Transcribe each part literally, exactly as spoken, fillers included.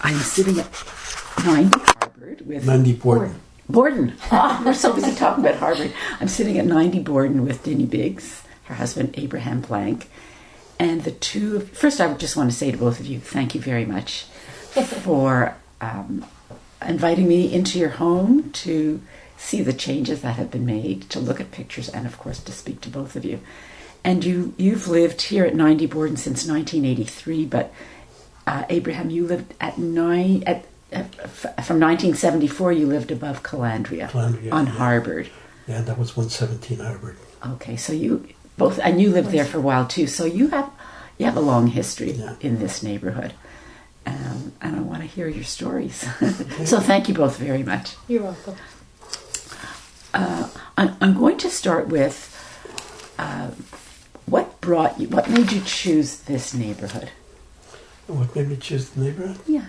I'm sitting at ninety Harvard with... ninety Borden. Borden. Oh, we're so busy talking about Harvard. I'm sitting at ninety Borden with Denny Biggs, her husband, Abraham Blank. And the two... First, I just want to say to both of you, thank you very much for um, inviting me into your home to see the changes that have been made, to look at pictures, and, of course, to speak to both of you. And you, you've lived here at ninety Borden since nineteen eighty-three, but uh, Abraham, you lived at nine... At, at, from nineteen seventy-four, you lived above Calandria, Calandria on yeah. Harvard. Yeah, that was one seventeen Harvard. Okay, so you both... And you lived there for a while, too. So you have you have a long history yeah. in this neighborhood. Um, and I want to hear your stories. So thank you both very much. You're welcome. Uh, I'm, I'm going to start with uh, what brought you, what made you choose this neighborhood? What made me choose the neighborhood? Yeah.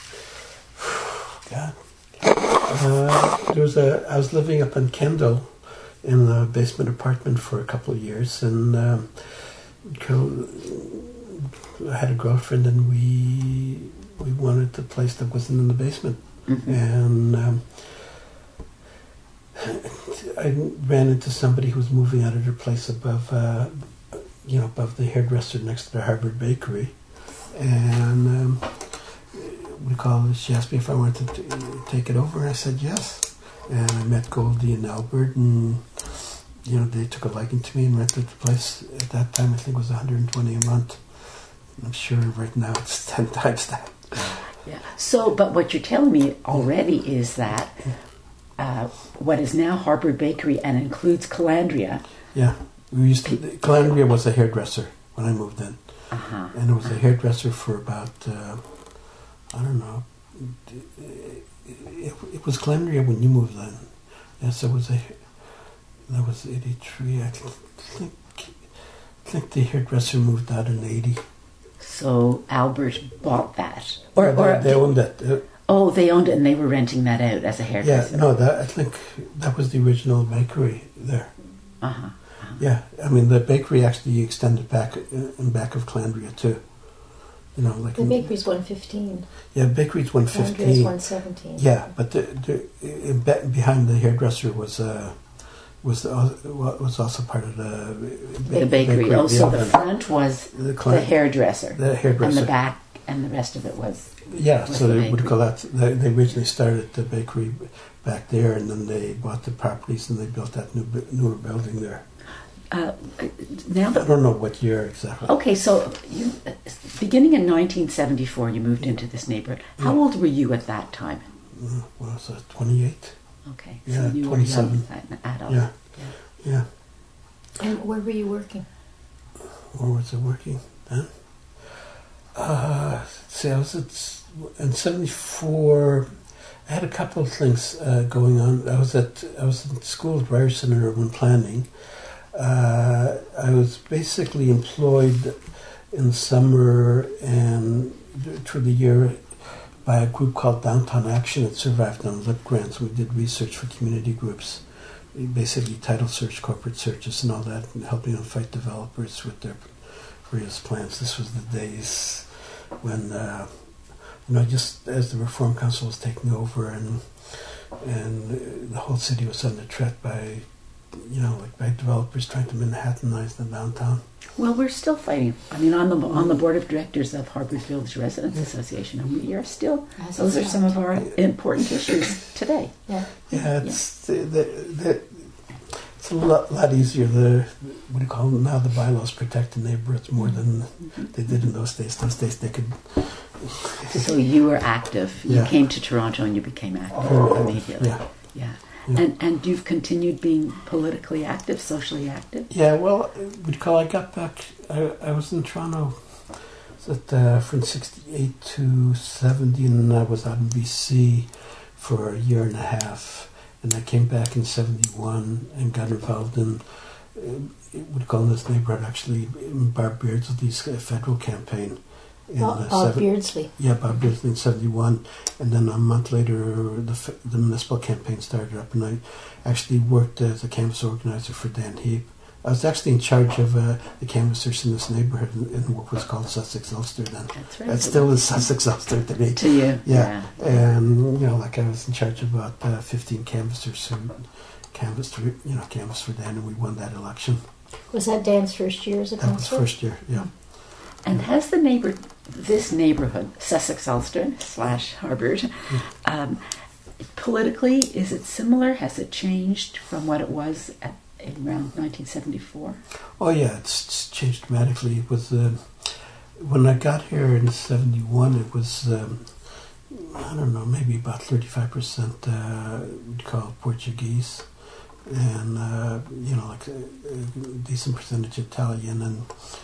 God. Uh, there was a. I was living up in Kendall in a basement apartment for a couple of years, and um, I had a girlfriend, and we we wanted a place that wasn't in the basement, mm-hmm. and. Um, I ran into somebody who was moving out of their place above, uh, you know, above the hairdresser next to the Harvard Bakery, and um, we called. She asked me if I wanted to t- take it over, and I said yes. And I met Goldie and Albert, and you know, they took a liking to me and rented the place. At that time, I think it was one hundred twenty a month. I'm sure right now it's ten times that. Yeah. So, but what you're telling me already is that. Uh, what is now Harvard Bakery and includes Calandria. Yeah, we used to. Calandria was a hairdresser when I moved in, uh-huh. and it was a hairdresser for about uh, I don't know. It, it was Calandria when you moved in. Yes, it was a. That was eighty-three. I think. I think the hairdresser moved out in eighty. So Albert bought that, or, yeah, or they, they owned it. Uh, Oh, they owned it and they were renting that out as a hairdresser. Yeah, no, that I think that was the original bakery there. Uh-huh. uh-huh. Yeah, I mean the bakery actually extended back in back of Calandria too. You know, like the bakery's one fifteen. Yeah, bakery's one fifteen. Calandria's one seventeen. Yeah, but the, the, in, behind the hairdresser was uh, was uh, was also part of the the bakery. bakery. Also, the, the front was the, the hairdresser. The hairdresser, and the back and the rest of it was. Yeah, so the they would call that. They, they originally started the bakery back there, and then they bought the properties and they built that new newer building there. Uh, now, I don't know what year exactly. Okay, so you, beginning in nineteen seventy-four, you moved into this neighborhood. How yeah. old were you at that time? Uh, what was that? twenty-eight. Okay, yeah, so you twenty-seven. were young, an adult. Yeah. yeah, yeah. And where were you working? Where was I working then? Uh, see, I was at. In seventy-four, I had a couple of things uh, going on. I was at I was in school at Ryerson in urban planning. Uh, I was basically employed in the summer and through the year by a group called Downtown Action. It survived on LIP grants. We did research for community groups, basically title search, corporate searches, and all that, and helping them fight developers with their various plans. This was the days when. Uh, You know, just as the Reform Council was taking over, and and the whole city was under threat by, you know, like by developers trying to Manhattanize the downtown. Well, we're still fighting. I mean, on the on the board of directors of Harvard Village Residents Association, and we are still. As those are some of our important issues today. Yeah, yeah, it's yeah. The, the, the, it's a lot, lot easier. The what do you call them now? The bylaws protect the neighborhoods more than they did in those days. Those days they could. So you were active. You yeah. came to Toronto and you became active oh, immediately. Yeah. yeah. Yeah. And and you've continued being politically active, socially active? Yeah, well, we'd call I got back, I, I was in Toronto at, uh, from sixty-eight to seventy, and I was out in B C for a year and a half. And I came back in seventy-one and got involved in, uh, we'd call this neighborhood actually, in Barb Beardsley's federal campaign. In, Bob, uh, Bob seven, Beardsley. Yeah, Bob Beardsley in seventy-one. And then a month later, the the municipal campaign started up, and I actually worked as a canvas organizer for Dan Heap I was actually in charge of uh, the canvassers in this neighborhood in, in what was called Sussex Ulster then. That's right. It still is Sussex Ulster to me. To you. Yeah. And, you know, like I was in charge of about uh, fifteen canvassers who canvassed, for, you know, canvassed for Dan, and we won that election. Was that Dan's first year as a That was councillor? first year, yeah. And has the neighbor, this neighborhood, Sussex Ulster slash Harvard, um, politically, is it similar? Has it changed from what it was at around nineteen seventy-four? Oh yeah, it's, it's changed dramatically. It was uh, when I got here in seventy-one. It was um, I don't know, maybe about thirty-five percent uh, we'd call Portuguese, and uh, you know, like a, a decent percentage Italian, and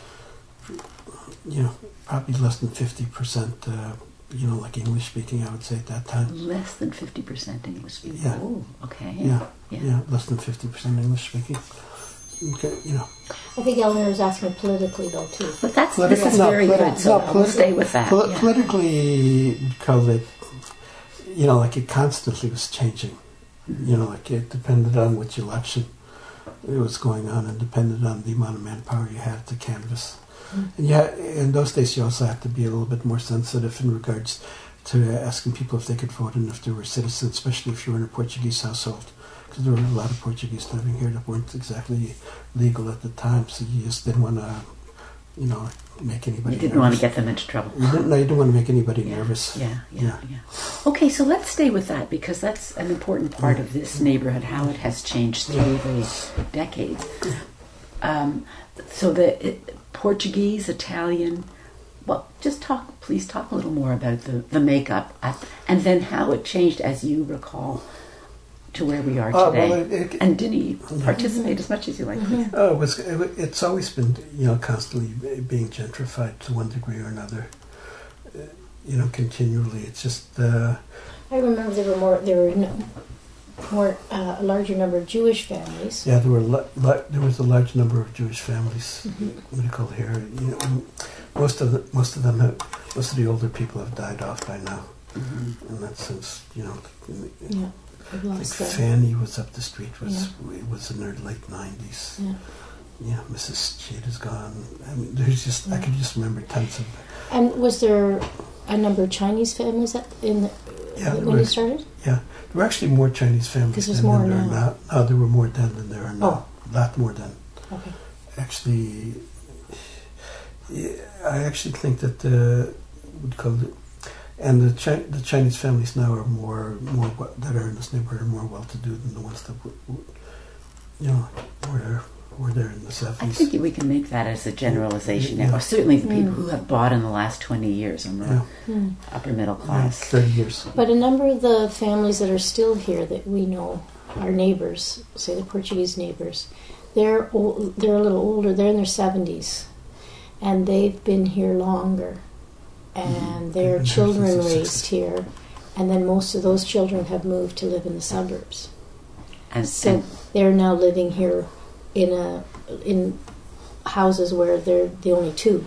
you know, probably less than fifty percent. Uh, you know, like English speaking. I would say at that time. Less than fifty percent English speaking. Yeah. Oh, okay. Yeah, Yeah. yeah, less than fifty percent English speaking. Okay, you know. I think Eleanor was asking politically though too. But that's Political- this is no, very politi- good, so no, I will politi- stay with that. Poli- yeah. Politically, because it, you know, like it constantly was changing. You know, like it depended on which election it was going on, and depended on the amount of manpower you had to canvass. Mm. And yeah, in those days, you also had to be a little bit more sensitive in regards to asking people if they could vote and if they were citizens, especially if you were in a Portuguese household. Because there were a lot of Portuguese living here that weren't exactly legal at the time, so you just didn't want to, you know, make anybody You didn't nervous. want to get them into trouble. You didn't, no, you didn't want to make anybody Yeah, nervous. Yeah, yeah, Yeah. yeah, Okay, so let's stay with that because that's an important part of this neighborhood, how it has changed through the decades. Um, so the it, Portuguese, Italian, well, just talk, please talk a little more about the, the makeup at, and then how it changed as you recall to where we are Oh, today. well, it, it, And didn't you participate as much as you like, please? oh, it was, it, it's always been, you know, constantly being gentrified to one degree or another. Uh, you know, continually. It's just... Uh, I remember there were more. There were no, more uh, a larger number of Jewish families. Yeah, there were li- li- there was a large number of Jewish families. Mm-hmm. What do you call it here? You know, and most of the most of them have, most of the older people have died off by now. Mm-hmm. In that sense, you know, Yeah, we've like lost them. Fanny was up the street was was in her late nineties. Yeah. Yeah, Missus Cheat is gone. I mean, there's just I Yeah. can just remember tons of. And was there a number of Chinese families at, in the, Yeah, there when were, you started? yeah, there were actually more Chinese families Because there's then more than there are now. now. No, there were more then than there are now. A lot more then. Okay. Actually, yeah, I actually think that the would call it, and the Chi- the Chinese families now are more more we- that are in this neighborhood are more well to do than the ones that were, were, you know were there were there in the I seventies. think we can make that as a generalization. Yeah. Or certainly the people Mm. who have bought in the last twenty years are more Yeah, Hmm. upper middle yeah, class. thirty years. But a number of the families that are still here that we know, our neighbors, say the Portuguese neighbors, they're old, they're a little older. They're in their seventies, and they've been here longer, and Mhm. their They've been here children since the raised sixties. here, and then most of those children have moved to live in the suburbs. And, So and they're now living here in a in houses where they're the only two.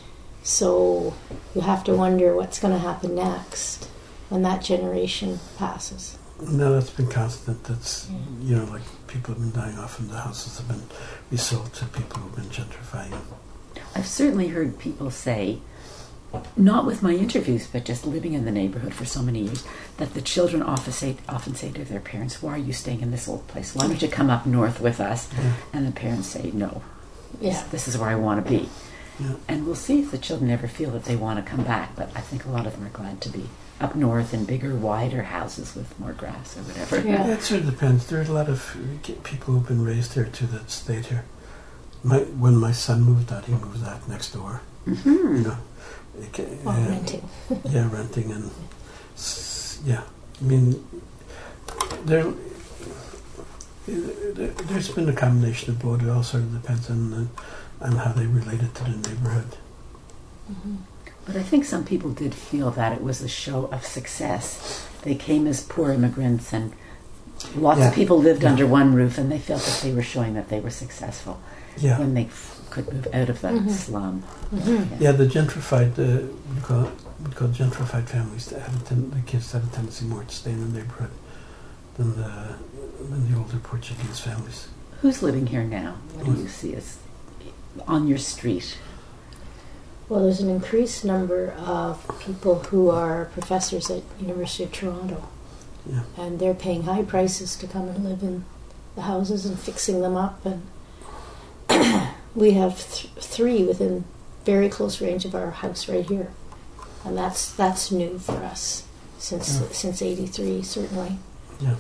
So you have to wonder what's going to happen next when that generation passes. No, that's been constant. That's Yeah. you know like people have been dying off, and the houses have been resold to people who've been gentrifying. I've certainly heard people say, not with my interviews, but just living in the neighborhood for so many years, that the children often say, often say to their parents, why are you staying in this old place? Why don't you come up north with us? Yeah. And the parents say, no, Yeah. this is where I want to be. Yeah. And we'll see if the children ever feel that they want to come back, but I think a lot of them are glad to be up north in bigger, wider houses with more grass or whatever. Yeah. It sort of depends. There are a lot of people who've been raised here too that stayed here. My, when my son moved out, he moved out next door. Mm-hmm. You know, it ca- Or uh, renting. yeah, renting and s- yeah. I mean, there, there there's been a combination of both. It all sort of depends on uh, on how they related to the neighborhood. Mhm. But I think some people did feel that it was a show of success. They came as poor immigrants and lots Yeah. of people lived Yeah. under one roof and they felt that they were showing that they were successful Yeah, when they f- could move out of that Mhm. slum. Mhm. yeah. The gentrified, uh, what do you call it? What do you call it? Gentrified families that had a ten- the kids had a tendency more to stay in the neighborhood than the than the older Portuguese families. Who's living here now? What do you see as on your street? Well, there's an increased number of people who are professors at University of Toronto. Yeah. And they're paying high prices to come and live in the houses and fixing them up. And we have th- three within very close range of our house right here. And that's that's new for us since Yeah. since eighty-three, certainly. Yeah.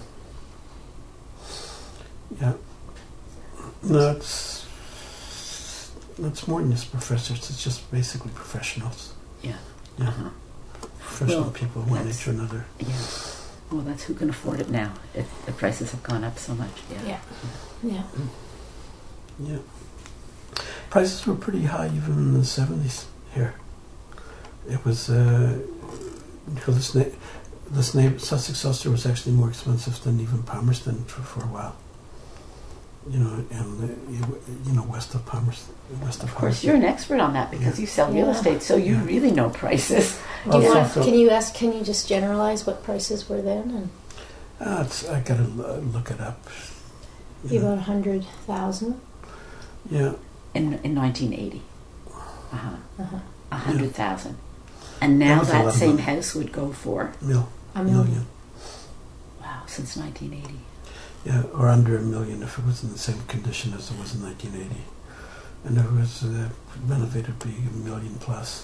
Yeah. No, it's, it's more than just professors. It's just basically professionals. Yeah. Yeah. Uh-huh. Professional Well, people, one that's- nature or another. Yeah. Well, that's who can afford it now. It, the prices have gone up so much. Yeah. Yeah. Yeah. Yeah. Prices were pretty high even in the seventies here. It was, uh, this, na- this neighbor, Sussex Ulster was actually more expensive than even Palmerston for, for a while. You know, and uh, you, you know, west of Palmerston, west of Of course, Palmerston. you're an expert on that because Yeah. you sell real Yeah. estate, so you Yeah. really know prices. Do you Also, want, so- can you ask? Can you just generalize what prices were then? And Ah, it's, I gotta l- look it up. be Yeah. about a hundred thousand. Yeah. In in nineteen eighty, uh-huh, Uh-huh. a hundred thousand, and now was a that lot of same money. house would go for Mil, A million. million. wow since nineteen eighty. Yeah, or under a million if it was in the same condition as it was in nineteen eighty. And if it was uh, renovated, it'd be a million plus.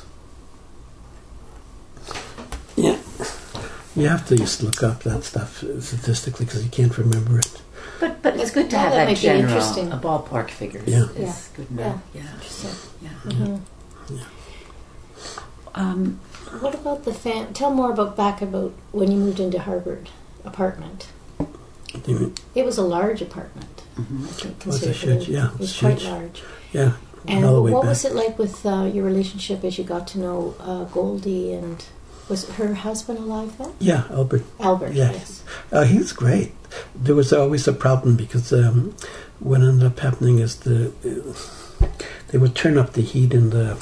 Yeah. You have to just look up that stuff statistically because you can't remember it. But but it's good to Well, have that that might be general, interesting. a ballpark figure. Yeah. is, is good enough. Yeah, Interesting. yeah. Mhm. Um, What about the fam? Tell more about back about when you moved into Harvard apartment. You mean- It was a large apartment. mhm. I think Was it considered. huge? Yeah, it was it's quite huge. large. Yeah. And all the way what back. was it like with uh, your relationship as you got to know uh, Goldie, and was her husband alive then? Yeah, Albert. Albert. Yeah. Yes. Uh, he was great. There was always a problem because um, what ended up happening is the they would turn up the heat in the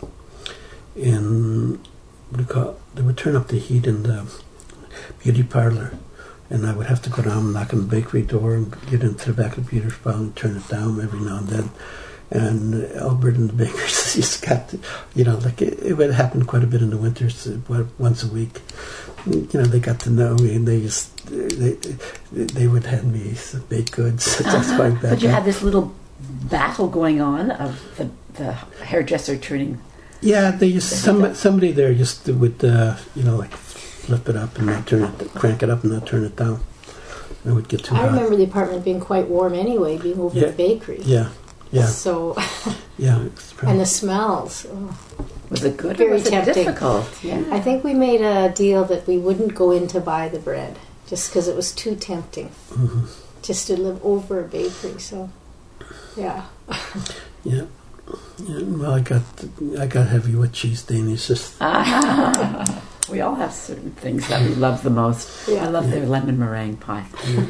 in what do you call it? They would turn up the heat in the beauty parlor, and I would have to go down and knock on the bakery door and get into the back of the beauty parlor and turn it down every now and then. And Albert and the bakers just got, to, you know, like it, it would happen quite a bit in the winters, uh, once a week. You know, they got to know me, and they just they they would hand me some baked goods. Just going back But you up. had this little battle going on of the the hairdresser turning. Yeah, they just some somebody there just would uh, you know like flip it up and not turn it, crank it up and not turn it down. It would get too I hot. remember the apartment being quite warm anyway, being over Yeah. the bakery. Yeah, yeah, So, yeah. It's probably- and the smells. Oh. Was it good Very or was tempting. it difficult? Yeah. I think we made a deal that we wouldn't go in to buy the bread just because it was too tempting Mhm. just to live over a bakery. So, yeah. Yeah. Yeah, well, I got I got heavy with cheese Danish. Just Ah, we all have certain things that we love the most. Yeah. I love their lemon meringue pie.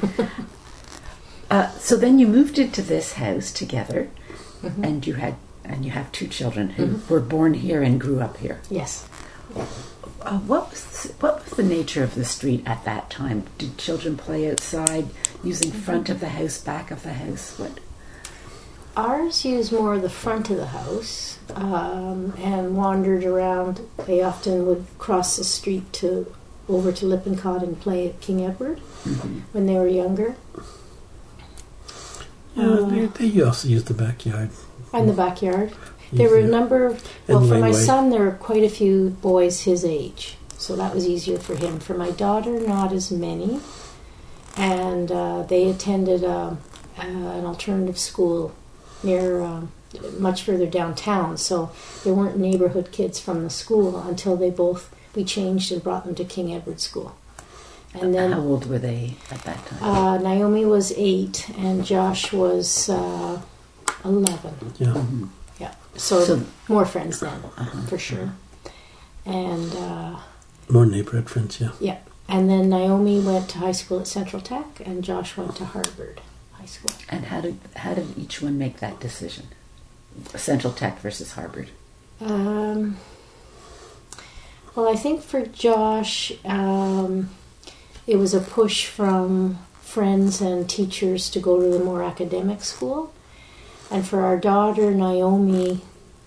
uh, so then you moved into this house together, Mhm. and you had and you have two children who Mhm. were born here and grew up here. Yes. Uh, what was what was the nature of the street at that time? Did children play outside, using front of the house, back of the house? What? Ours used more the front of the house um, and wandered around. They often would cross the street to over to Lippincott and play at King Edward Mhm. when they were younger. yeah, they, they also used the backyard. In the backyard. There were a Easier. number of, well, And for my laneway. son, there were quite a few boys his age, so that was easier for him. For my daughter, not as many, and uh, they attended uh, uh, an alternative school near, um, much further downtown, so there weren't neighborhood kids from the school until they both, we changed and brought them to King Edward School. And then How old were they at that time? uh, Naomi was eight, and Josh was uh, eleven. Yeah, Mhm. Yeah, so, So- more friends then, Uh-huh. for sure. And uh, more neighborhood friends. Yeah, yeah, and then Naomi went to high school at Central Tech, and Josh went to Harvard High School. And how did how did each one make that decision? Central Tech versus Harvard. Um, well, I think for Josh, um, it was a push from friends and teachers to go to the more academic school. And for our daughter, Naomi,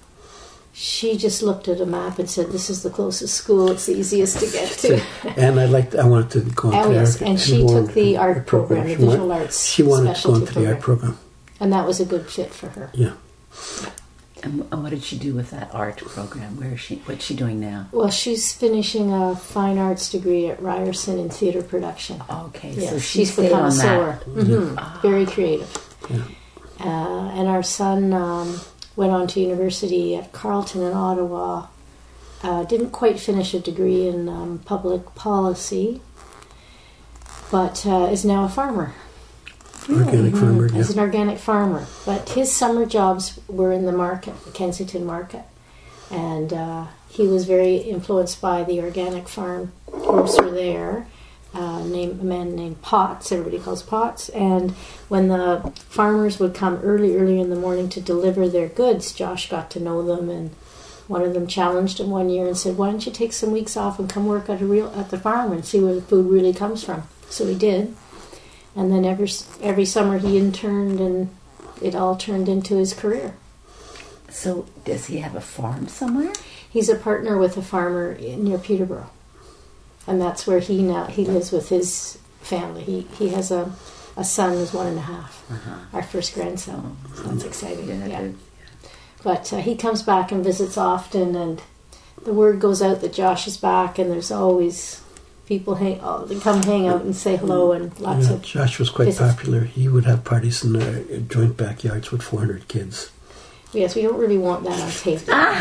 she just looked at a map and said, "This is the closest school. It's the easiest to get to." And I liked. I wanted to go into Oh, yes. art, And she took the art program, the She visual wanted- arts She wanted to go specialty into the art program. And that was a good fit for her. Yeah. And, and what did she do with that art program? Where is she? What's she doing now? Well, she's finishing a fine arts degree at Ryerson in theater production. Okay, Yes, so she she's stayed become on a sewer. that. hmm Ah. Very creative. Yeah. Uh, and our son um, went on to university at Carleton in Ottawa. Uh, didn't quite finish a degree in um, public policy, but uh, is now a farmer. Organic farmer. Yeah. As an organic farmer. But his summer jobs were in the market, the Kensington market. And uh, he was very influenced by the organic farm grocer there, uh, named, a man named Potts, everybody calls Potts. And when the farmers would come early, early in the morning to deliver their goods, Josh got to know them. And one of them challenged him one year and said, "Why don't you take some weeks off and come work at a real at the farm and see where the food really comes from?" So he did. And then every, every summer he interned, and it all turned into his career. So does he have a farm somewhere? He's a partner with a farmer in- near Peterborough. And that's where he now he lives with his family. He he has a, a son who's one and a half, Uh-huh. our first grandson. So that's exciting. Yeah, Yeah. it is. But uh, he comes back and visits often, and the word goes out that Josh is back, and there's always people hang, oh, they come hang out and say hello, and lots Yeah, of Josh was quite visits. popular. He would have parties in uh, joint backyards with four hundred kids. Yes, we don't really want that on tape.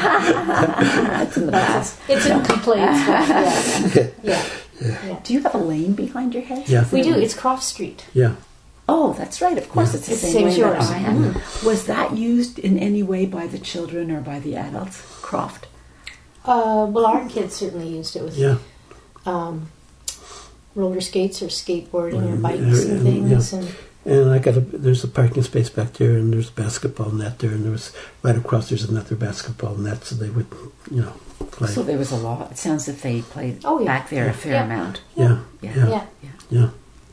That's in the past. It's in complaints. But yeah. Yeah. yeah. Do you have a lane behind your head? Yeah. We do. It's Croft Street. Yeah. Oh, that's right. Of course, Yeah. it's the It's same, the same way as that yours. I have. Mhm. Was that used in any way by the children or by the adults? Croft. Uh, well, our kids certainly used it with Yeah. um, roller skates or skateboarding or Mm, bikes yeah, and and- things. And And I got a, there's a parking space back there, and there's a basketball net there, and there was right across there's another basketball net, so they would, you know, play. So there was a lot. It sounds as if they played Oh, yeah. back there a fair Yeah. amount. yeah, Yeah. yeah, yeah. yeah.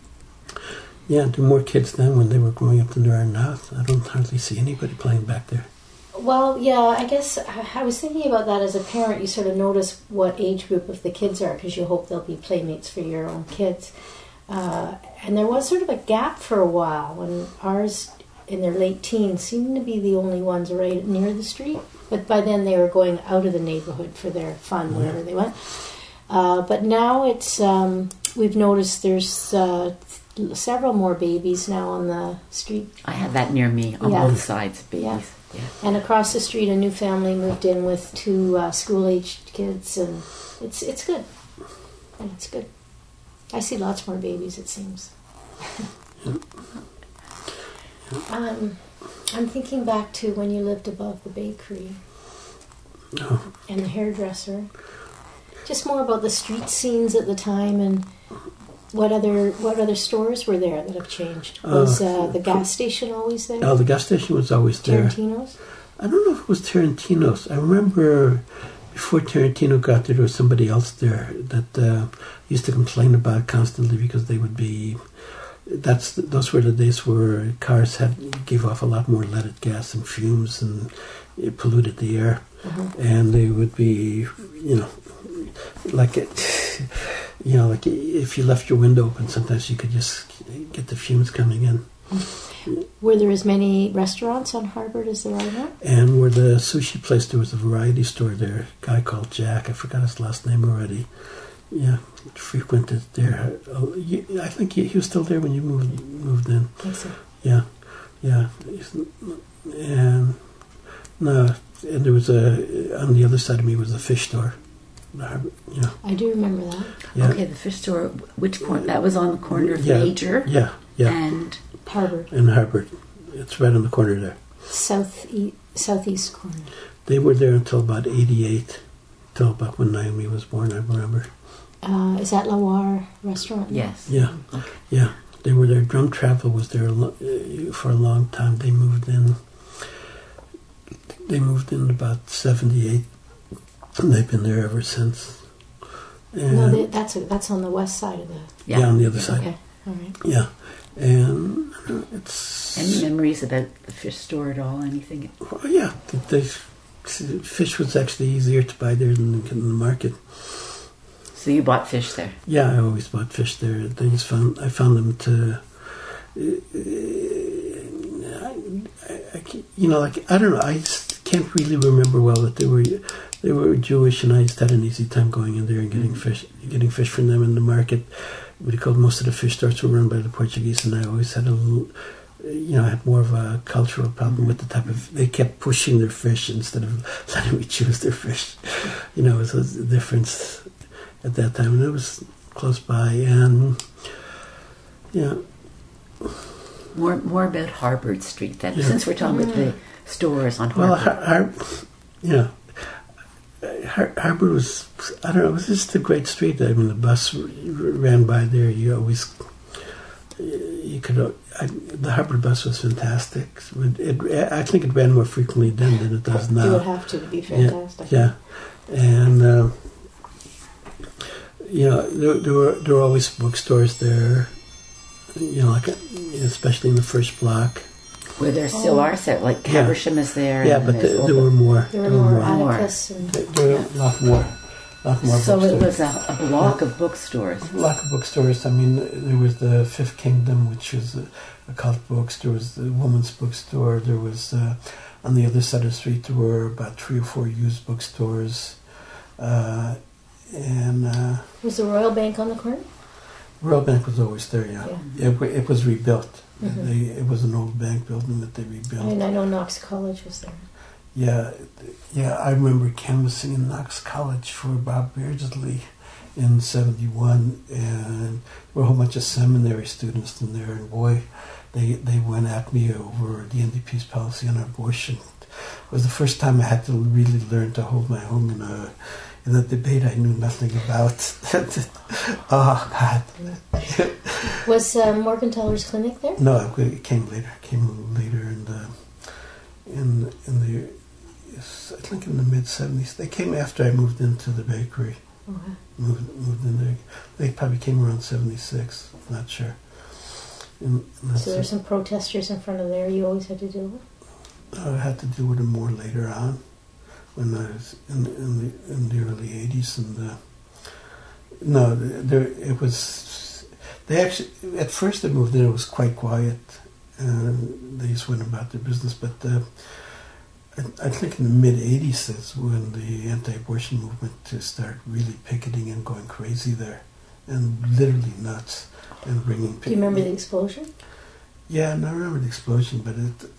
Yeah, there were more kids then when they were growing up than there are now. I don't hardly see anybody playing back there. Well, yeah, I guess I I was thinking about that as a parent. You sort of notice what age group of the kids are because you hope they'll be playmates for your own kids. Uh, and there was sort of a gap for a while when ours, in their late teens, seemed to be the only ones right near the street. But by then they were going out of the neighborhood for their fun, wherever they went. Uh, but now it's um, we've noticed there's uh, several more babies now on the street. I have that near me on Yeah. both sides, babies. Yeah. Yeah. And across the street, a new family moved in with two uh, school-aged kids, and it's it's good. And it's good. I see lots more babies, it seems. um, I'm thinking back to when you lived above the bakery Oh, and the hairdresser. Just more about the street scenes at the time and what other what other stores were there that have changed. Was uh, the gas station always there? oh, the gas station was always there. Tarantino's? I don't know if it was Tarantino's. I remember before Tarantino got there, there was somebody else there that uh, used to complain about constantly because they would be. That's those were the days where cars had gave off a lot more leaded gas and fumes, and it polluted the air. Mm-hmm. And they would be, you know, like it, you know, like if you left your window open, sometimes you could just get the fumes coming in. Were there as many restaurants on Harvard as there are now? And where the sushi place, there was a variety store there. A guy called Jack, I forgot his last name already. Yeah, frequented there. Uh, you- I think he, he was still there when you moved moved in. I think so. Yeah, yeah. And no, and there was a on the other side of me was a fish store. The Harvard, yeah, I do remember that. yeah, Okay, the fish store, which point? That was on the corner of Yeah. Major yeah, yeah. and Harvard, In Harvard, it's right on the corner there. south e- southeast corner. They were there until about eighty-eight, till about when Naomi was born. I remember. Uh, is that Lawar restaurant? yes. Yeah, Okay. yeah. They were there. Drum Travel was there a lo- uh, for a long time. They moved in. They moved in about seventy-eight, and they've been there ever since. And No, they, that's a, that's on the west side of the. yeah, on the other side. Okay. All right. Yeah, and uh, it's Any memories about the fish store at all? Anything? well, yeah. The, the fish was actually easier to buy there than in the market. So you bought fish there? Yeah, I always bought fish there. They just found I found them to. Uh, I, I, you know, like I don't know. I just can't really remember well that they were they were Jewish, and I just had an easy time going in there and getting Mm-hmm. fish, getting fish from them in the market. What you call most of the fish stores were run by the Portuguese, and I always had a little, you know, I had more of a cultural problem with the type of. They kept pushing their fish instead of letting me choose their fish. You know, it was a difference at that time, and it was close by, and yeah. More more about Harbord Street then, Yeah. since we're talking about the stores on Well, Harbord. Har- Har- you know, Har- Harbor was, I don't know, it was just a great street. I mean, the bus r- ran by there. You always, you could, I, the Harbor bus was fantastic. It, it, I think it ran more frequently then than it does now. It would have to be fantastic. Yeah, yeah. And, uh, you know, there, there, were, there were always bookstores there, you know, like, especially in the first block. Where there still Oh. are, so like Yeah. Caversham is there. Yeah, and but there's there, all there the- were more. There were more more. Atticus and There there were a lot more. A lot more So it bookstores. was a, a block of bookstores. A lot of bookstores. I mean, there was the Fifth Kingdom, which was a, a cult books. There was the Woman's Bookstore. There was, uh, on the other side of the street, there were about three or four used bookstores. Uh, and uh, was the Royal Bank on the corner? Royal Bank was always there, yeah. Yeah. It, wa- it was rebuilt. Mhm. They, it was an old bank building that they rebuilt. And I know Knox College was there. Yeah, yeah. I remember canvassing in Knox College for Bob Beardsley in seventy-one, and there were a whole bunch of seminary students in there, and boy, they they went at me over the N D P's policy on abortion. It was the first time I had to really learn to hold my own in a in a debate I knew nothing about. Oh God! Was uh, Morgenthaler's clinic there? No, it came later. It came later in the in in the I think in the mid seventies. They came after I moved into the bakery. Okay. Moved moved in there. They probably came around seventy six. Not sure. And, and that's So there's some protesters in front of there you always had to deal with? it. I had to deal with them more later on, when I was in in the in the early eighties, and uh, no, there it was. They actually at first they moved in. It was quite quiet. Uh, they just went about their business, but uh, I, I think in the mid eighties is when the anti-abortion movement started really picketing and going crazy there, and literally nuts, and bringing. Do you remember the explosion? Yeah, and I remember the explosion, but it,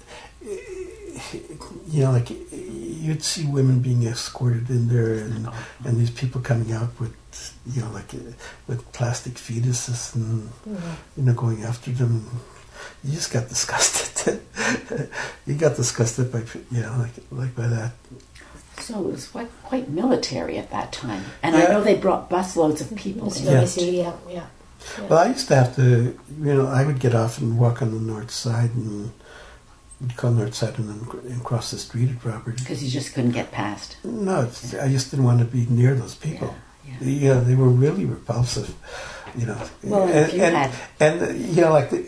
it, you know, like you'd see women being escorted in there, and and these people coming out with, you know, like uh, with plastic fetuses, and Yeah. you know, going after them. You just got disgusted. You got disgusted by, you know, like like by that. So it was quite, quite military at that time. And Yeah. I know they brought busloads of people It's in. Yeah. noisy, yeah, yeah. yeah. Well, I used to have to, you know, I would get off and walk on the north side, and we'd call north side, and then cr- and cross the street at Robert. Because you just couldn't get past. No, it's, I just didn't want to be near those people. Yeah, yeah. Yeah, they were really repulsive, you know. Well, and, if you and, had- and, uh, you know, like, the,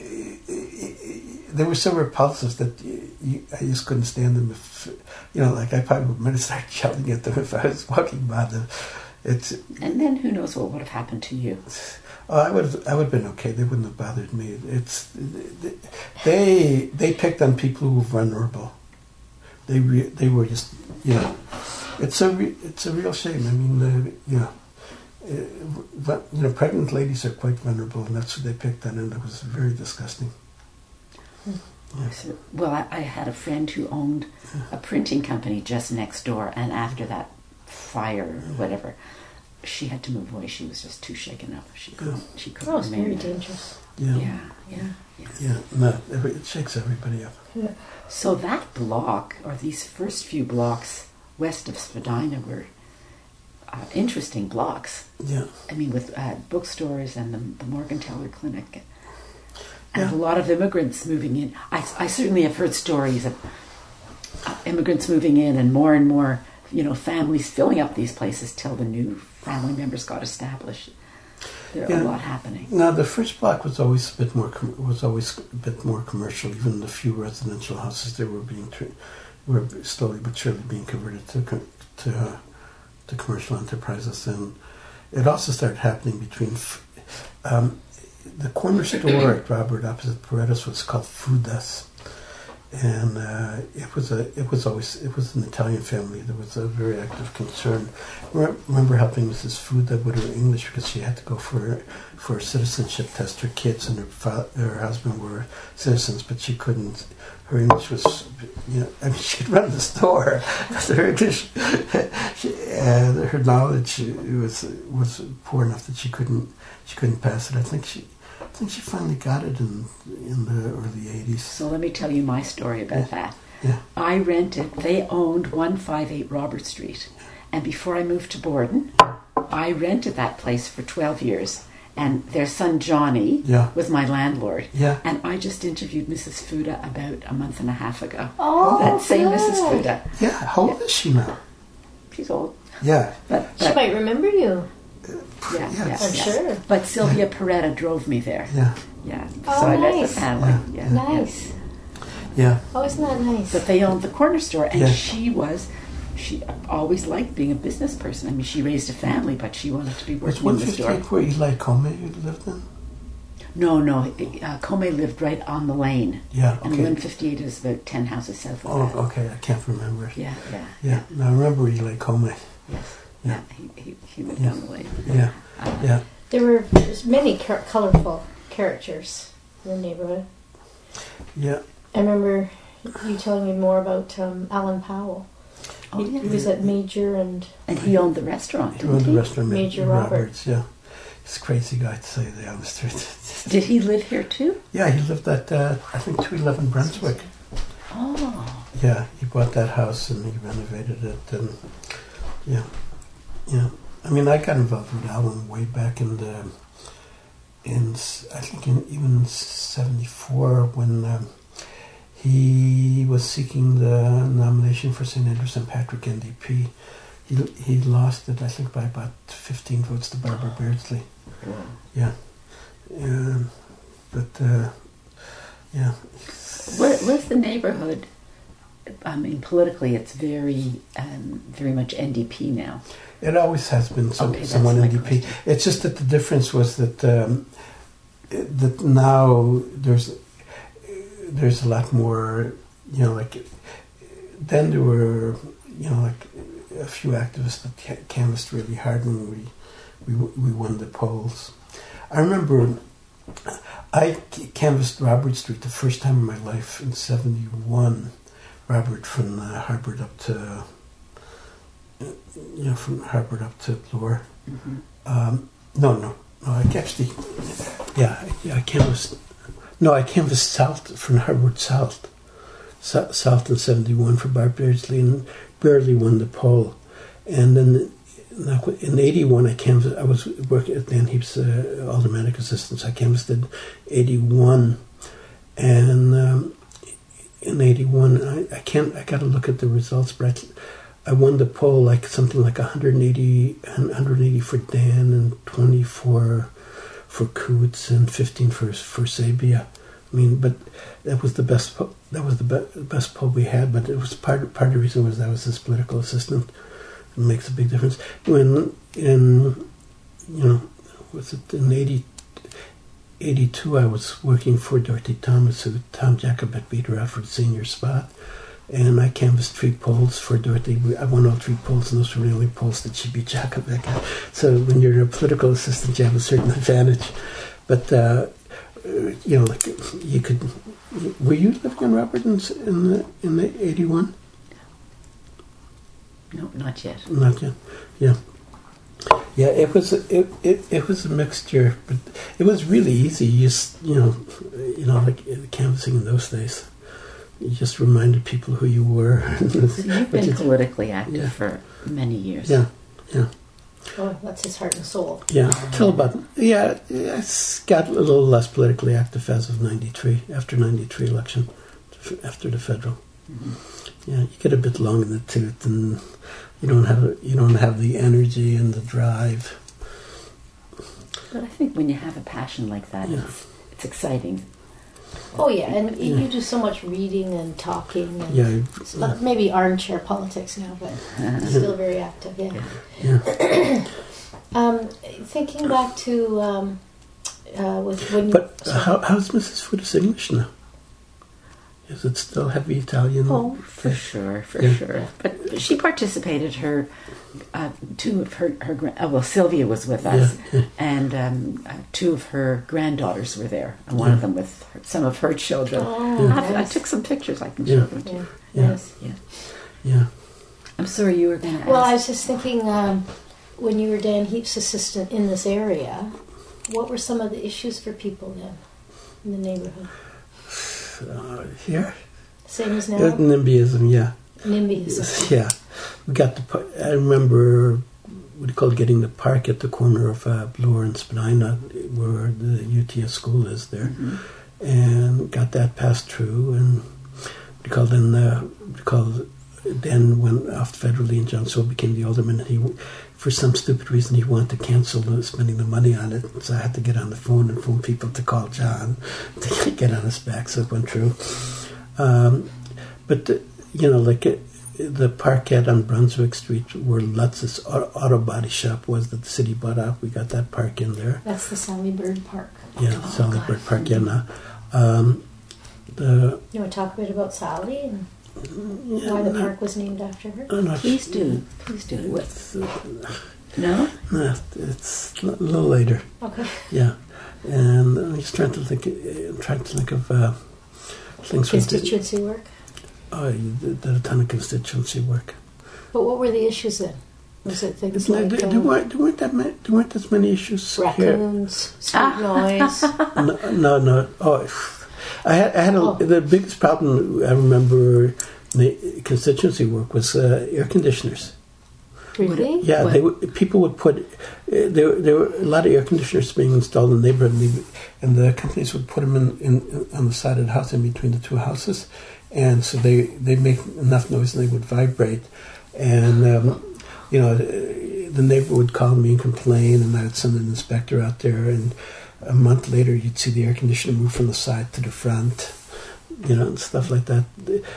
they were so repulsive that you, you, I just couldn't stand them. If, you know, like, I probably might have started yelling at them if I was walking by them. It's, And then who knows what would have happened to you. oh, I would have, I would have been okay. They wouldn't have bothered me. It's, they, they picked on people who were vulnerable. They, re, they were just, you know, it's a, re, it's a real shame. I mean, uh, you know. Uh, but, you know, pregnant ladies are quite vulnerable, and that's who they picked on, and it was very disgusting. So- Well, I, I had a friend who owned a printing company just next door, and after that fire or whatever, she had to move away. She was just too shaken up. She couldn't. She couldn't Oh, it's very remain there. dangerous. Yeah, Yeah, yeah, yeah. yeah. No, every, it shakes everybody up. So that block, or these first few blocks west of Spadina, were uh, interesting blocks. Yeah, I mean, with uh, bookstores and the, the Morgenthaler Clinic. And Yeah. a lot of immigrants moving in. I, I certainly have heard stories of uh, immigrants moving in, and more and more, you know, families filling up these places till the new family members got established. There's Yeah. a lot happening. Now the first block was always a bit more com- was always a bit more commercial. Even the few residential houses there were being tra- were slowly but surely being converted to co- to uh, to commercial enterprises, and it also started happening between f- um, the corner store at Robert opposite Paredes was called Fudas. And uh, it was a, it was always, it was an Italian family. There was a very active concern. I remember helping Missus Fuda with her English because she had to go for for a citizenship test. Her kids and her fa- her husband were citizens, but she couldn't. Her English was, you know, I mean, she'd run the store, but her English, she, uh, her knowledge was was poor enough that she couldn't she couldn't pass it. I think she. I think she finally got it in in the early eighties. So let me tell you my story about Yeah. that. Yeah. I rented, they owned one fifty-eight Robert Street. And before I moved to Borden, I rented that place for twelve years. And their son Johnny Yeah. was my landlord. Yeah. And I just interviewed Missus Fuda about a month and a half ago. Oh, that same good. Missus Fuda. Yeah, how old is she now? She's old. Yeah. But, She but might remember you. yeah, Yeah, yeah, I'm yeah. sure. But Sylvia Peretta drove me there. Yeah. Yeah. Oh, so I met nice. the family. Yeah. yeah. Nice. Yeah. Oh, isn't that nice? But they owned the corner store, and Yeah. she was, she always liked being a business person. I mean, she raised a family, but she wanted to be Was working in the store. one fifty-eight where Eli Comey you lived in? No, no, uh, Comey lived right on the lane, Yeah, and okay. one fifty-eight is about ten houses south of Oh, that. okay, I can't remember it. Yeah, yeah, Yeah, now I remember Eli Comey. yes, Yeah. yeah. He, he, he lived Yeah. on the lane. Yeah, Uh, yeah. There were there's many car- colorful characters in the neighborhood. Yeah, I remember you telling me more about um, Alan Powell. Oh, he, yeah. he was at Major and And he owned the restaurant, he didn't owned he? the restaurant. Major Roberts, yeah. He's a crazy guy to say the honest truth. Did he live here too? Yeah, he lived at, uh, I think, two eleven Brunswick. Oh, Yeah, he bought that house and he renovated it, and yeah, yeah. I mean, I got involved with Alan way back in the, in I think in even seventy-four when um, he was seeking the nomination for Saint Andrew Saint Patrick N D P. He he lost it, I think, by about fifteen votes to Barbara Beardsley. wow. Yeah, um, but uh, yeah. Where, where's the neighborhood? I mean, politically, it's very, um, very much N D P now. It always has been some, Okay, that's somewhat my N D P. question. It's just that the difference was that um, that now there's there's a lot more, you know, like then there were, you know, like a few activists that ca- canvassed really hard when we we we won the polls. I remember I c- canvassed Robert Street the first time in my life in seventy-one. Robert from uh, Harvard up to, you know, from Harvard up to Bloor. Mm-hmm. Um, no, no, no. I actually, yeah, yeah, I canvassed. No, I canvassed south from Harvard south, so, south in seventy-one for Bart Beardsley, and barely won the poll. And then in eighty-one, I canvassed. I was working at Dan Heap's uh, aldermanic assistants. I canvassed in eighty-one, and. Um, In eighty-one, I, I can't. I got to look at the results, but I, I won the poll like something like one hundred eighty, one hundred eighty for Dan and twenty for for Coots and fifteen for for Sabia. I mean, but that was the best. Po- that was the be- best poll we had. But it was part part of the reason was I was his political assistant. It makes a big difference. When in you know was it in eighty. eighty-two, I was working for Dorothy Thomas, who Tom Jacob had beat her out for the senior spot, and I canvassed three polls for Dorothy. I won all three polls, and those were the only polls that she beat Jacob at. So when you're a political assistant, you have a certain advantage. But uh, you know, like you could. Were you living in Robert in in the in the eighty-one? No, not yet. Not yet. Yeah. Yeah, it was it, it it was a mixture, but it was really easy. You just you know, you know, like canvassing in those days, you just reminded people who you were. So you've been you, politically active yeah. for many years. Yeah, yeah, oh, that's his heart and soul. yeah. Till about yeah, I got a little less politically active as of ninety-three, after ninety-three election, after the federal. Mm-hmm. Yeah, you get a bit long in the tooth and. You don't have you don't have the energy and the drive. But I think when you have a passion like that, Yeah. it's, it's exciting. Oh yeah, and you you do so much reading and talking. And Yeah, it's not- maybe armchair politics now, but still very active. Yeah. yeah. Um, thinking back to um, uh, with when you. But uh, how, how's Missus Footer's English now? Is it still heavy Italian? Oh, For sure, for Yeah. sure. But she participated. Her uh, two of her her gra- oh, well, Sylvia was with us, Yeah, yeah. and um, uh, two of her granddaughters were there, and one Yeah. of them with her, some of her children. Oh, I, I nice. took some pictures. I can Yeah. show them to Yeah. you. Yeah. Yes. Yeah. Yeah. I'm sorry, you were going to ask. Well, I was just thinking um, when you were Dan Heap's assistant in this area, what were some of the issues for people then in the neighborhood? Uh, here? Same as Uh, now? NIMBYism, yeah. NIMBYism. Yeah. We got the, par- I remember what do you call it, getting the park at the corner of uh, Bloor and Spadina, where the U T S school is there, Mhm. and got that passed through. And what do you call it, then, uh, what do you call it, then went off federally, and John Soule became the alderman. And he, for some stupid reason, he wanted to cancel the, spending the money on it. So I had to get on the phone and phone people to call John to get on his back. So it went through. Um, but uh, you know, like uh, the parkette on Brunswick Street, where Lutz's auto, auto body shop was that the city bought out, we got that park in there. That's the Sally Bird Park. Yeah, Oh, Sally God. Bird Park. Yeah, now. Um, the You want to talk a bit about Sally and yeah, why the no, park was named after her? I'm not Please sure. do. Please do. What? It's, uh, No? no, it's a little later. Okay. Yeah, and I'm just trying to think. I'm trying to think of uh, things. we did. Constituency work. Oh, you did, did a ton of constituency work. But what were the issues then? Was it things There, like there, uh, there, weren't, there weren't that many. There weren't as many issues here. raccoons, street noise? No, no, no. Oh, I had, I had a, Oh. the biggest problem I remember in the constituency work was uh, air conditioners. Really? Yeah, What? they would, people would put uh, there. There were a lot of air conditioners being installed in the neighborhood, and, they, and the companies would put them in, in on the side of the house, in between the two houses, and so they they make enough noise and they would vibrate, and um, you know the neighbor would call me and complain, and I'd send an inspector out there, and a month later you'd see the air conditioner move from the side to the front, you know, and stuff like that.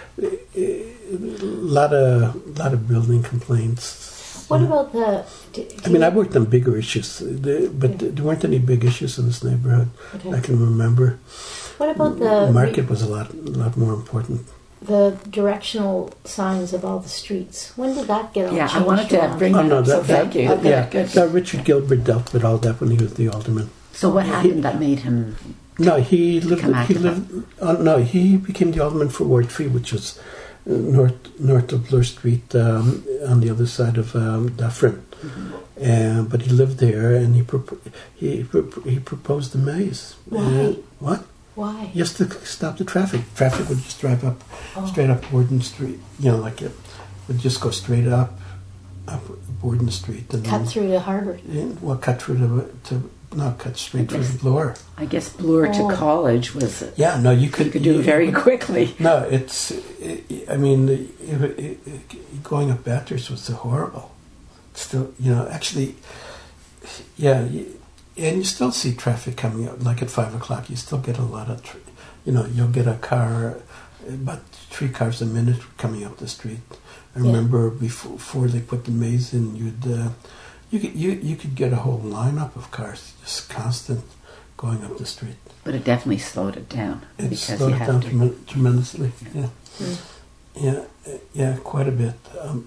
A lot of lot of building complaints. What about the? Do, do I mean, you- I worked on bigger issues, the- but Okay. there weren't any big issues in this neighborhood. Okay. I can remember. What about the market was a lot, a lot more important. the directional signs of all the streets? When did that get all Yeah, I changed wanted to around? bring Oh that no, up, so that, thank that, you. uh, Okay, yeah, good. no, Richard Gilbert dealt with all that when he was the alderman. So what happened that made him... No, he lived. Come He active. lived. Uh, no, he became the alderman for Ward Three, which was uh, north north of Bloor Street, um, on the other side of um, Dufferin. Mm-hmm. And but he lived there, and he propo- he pro- he proposed the maze. Why? Uh, what? Why? Just to stop the traffic. Traffic would just drive up, Oh. straight up Borden Street. You know, like it would just go straight up, up Borden Street, and Cut then, through to Harvard. and, well, cut through to, to no, cut straight through guess. the Bloor. I guess Bloor Oh. to college was... Yeah, no, you could You could do it very quickly. No, it's. It, I mean, it, it, it, going up Bathurst was so horrible. Still, you know, actually, yeah, you, and you still see traffic coming up. Like at five o'clock, you still get a lot of, tr- you know, you'll get a car, about three cars a minute coming up the street. I Yeah. remember before, before they put the maze in, you'd uh, you could you you could get a whole lineup of cars, just constant going up the street. But it definitely slowed it down. It because slowed you it have down to... tremen- tremendously. Yeah. Mm. Yeah, uh, yeah, quite a bit um,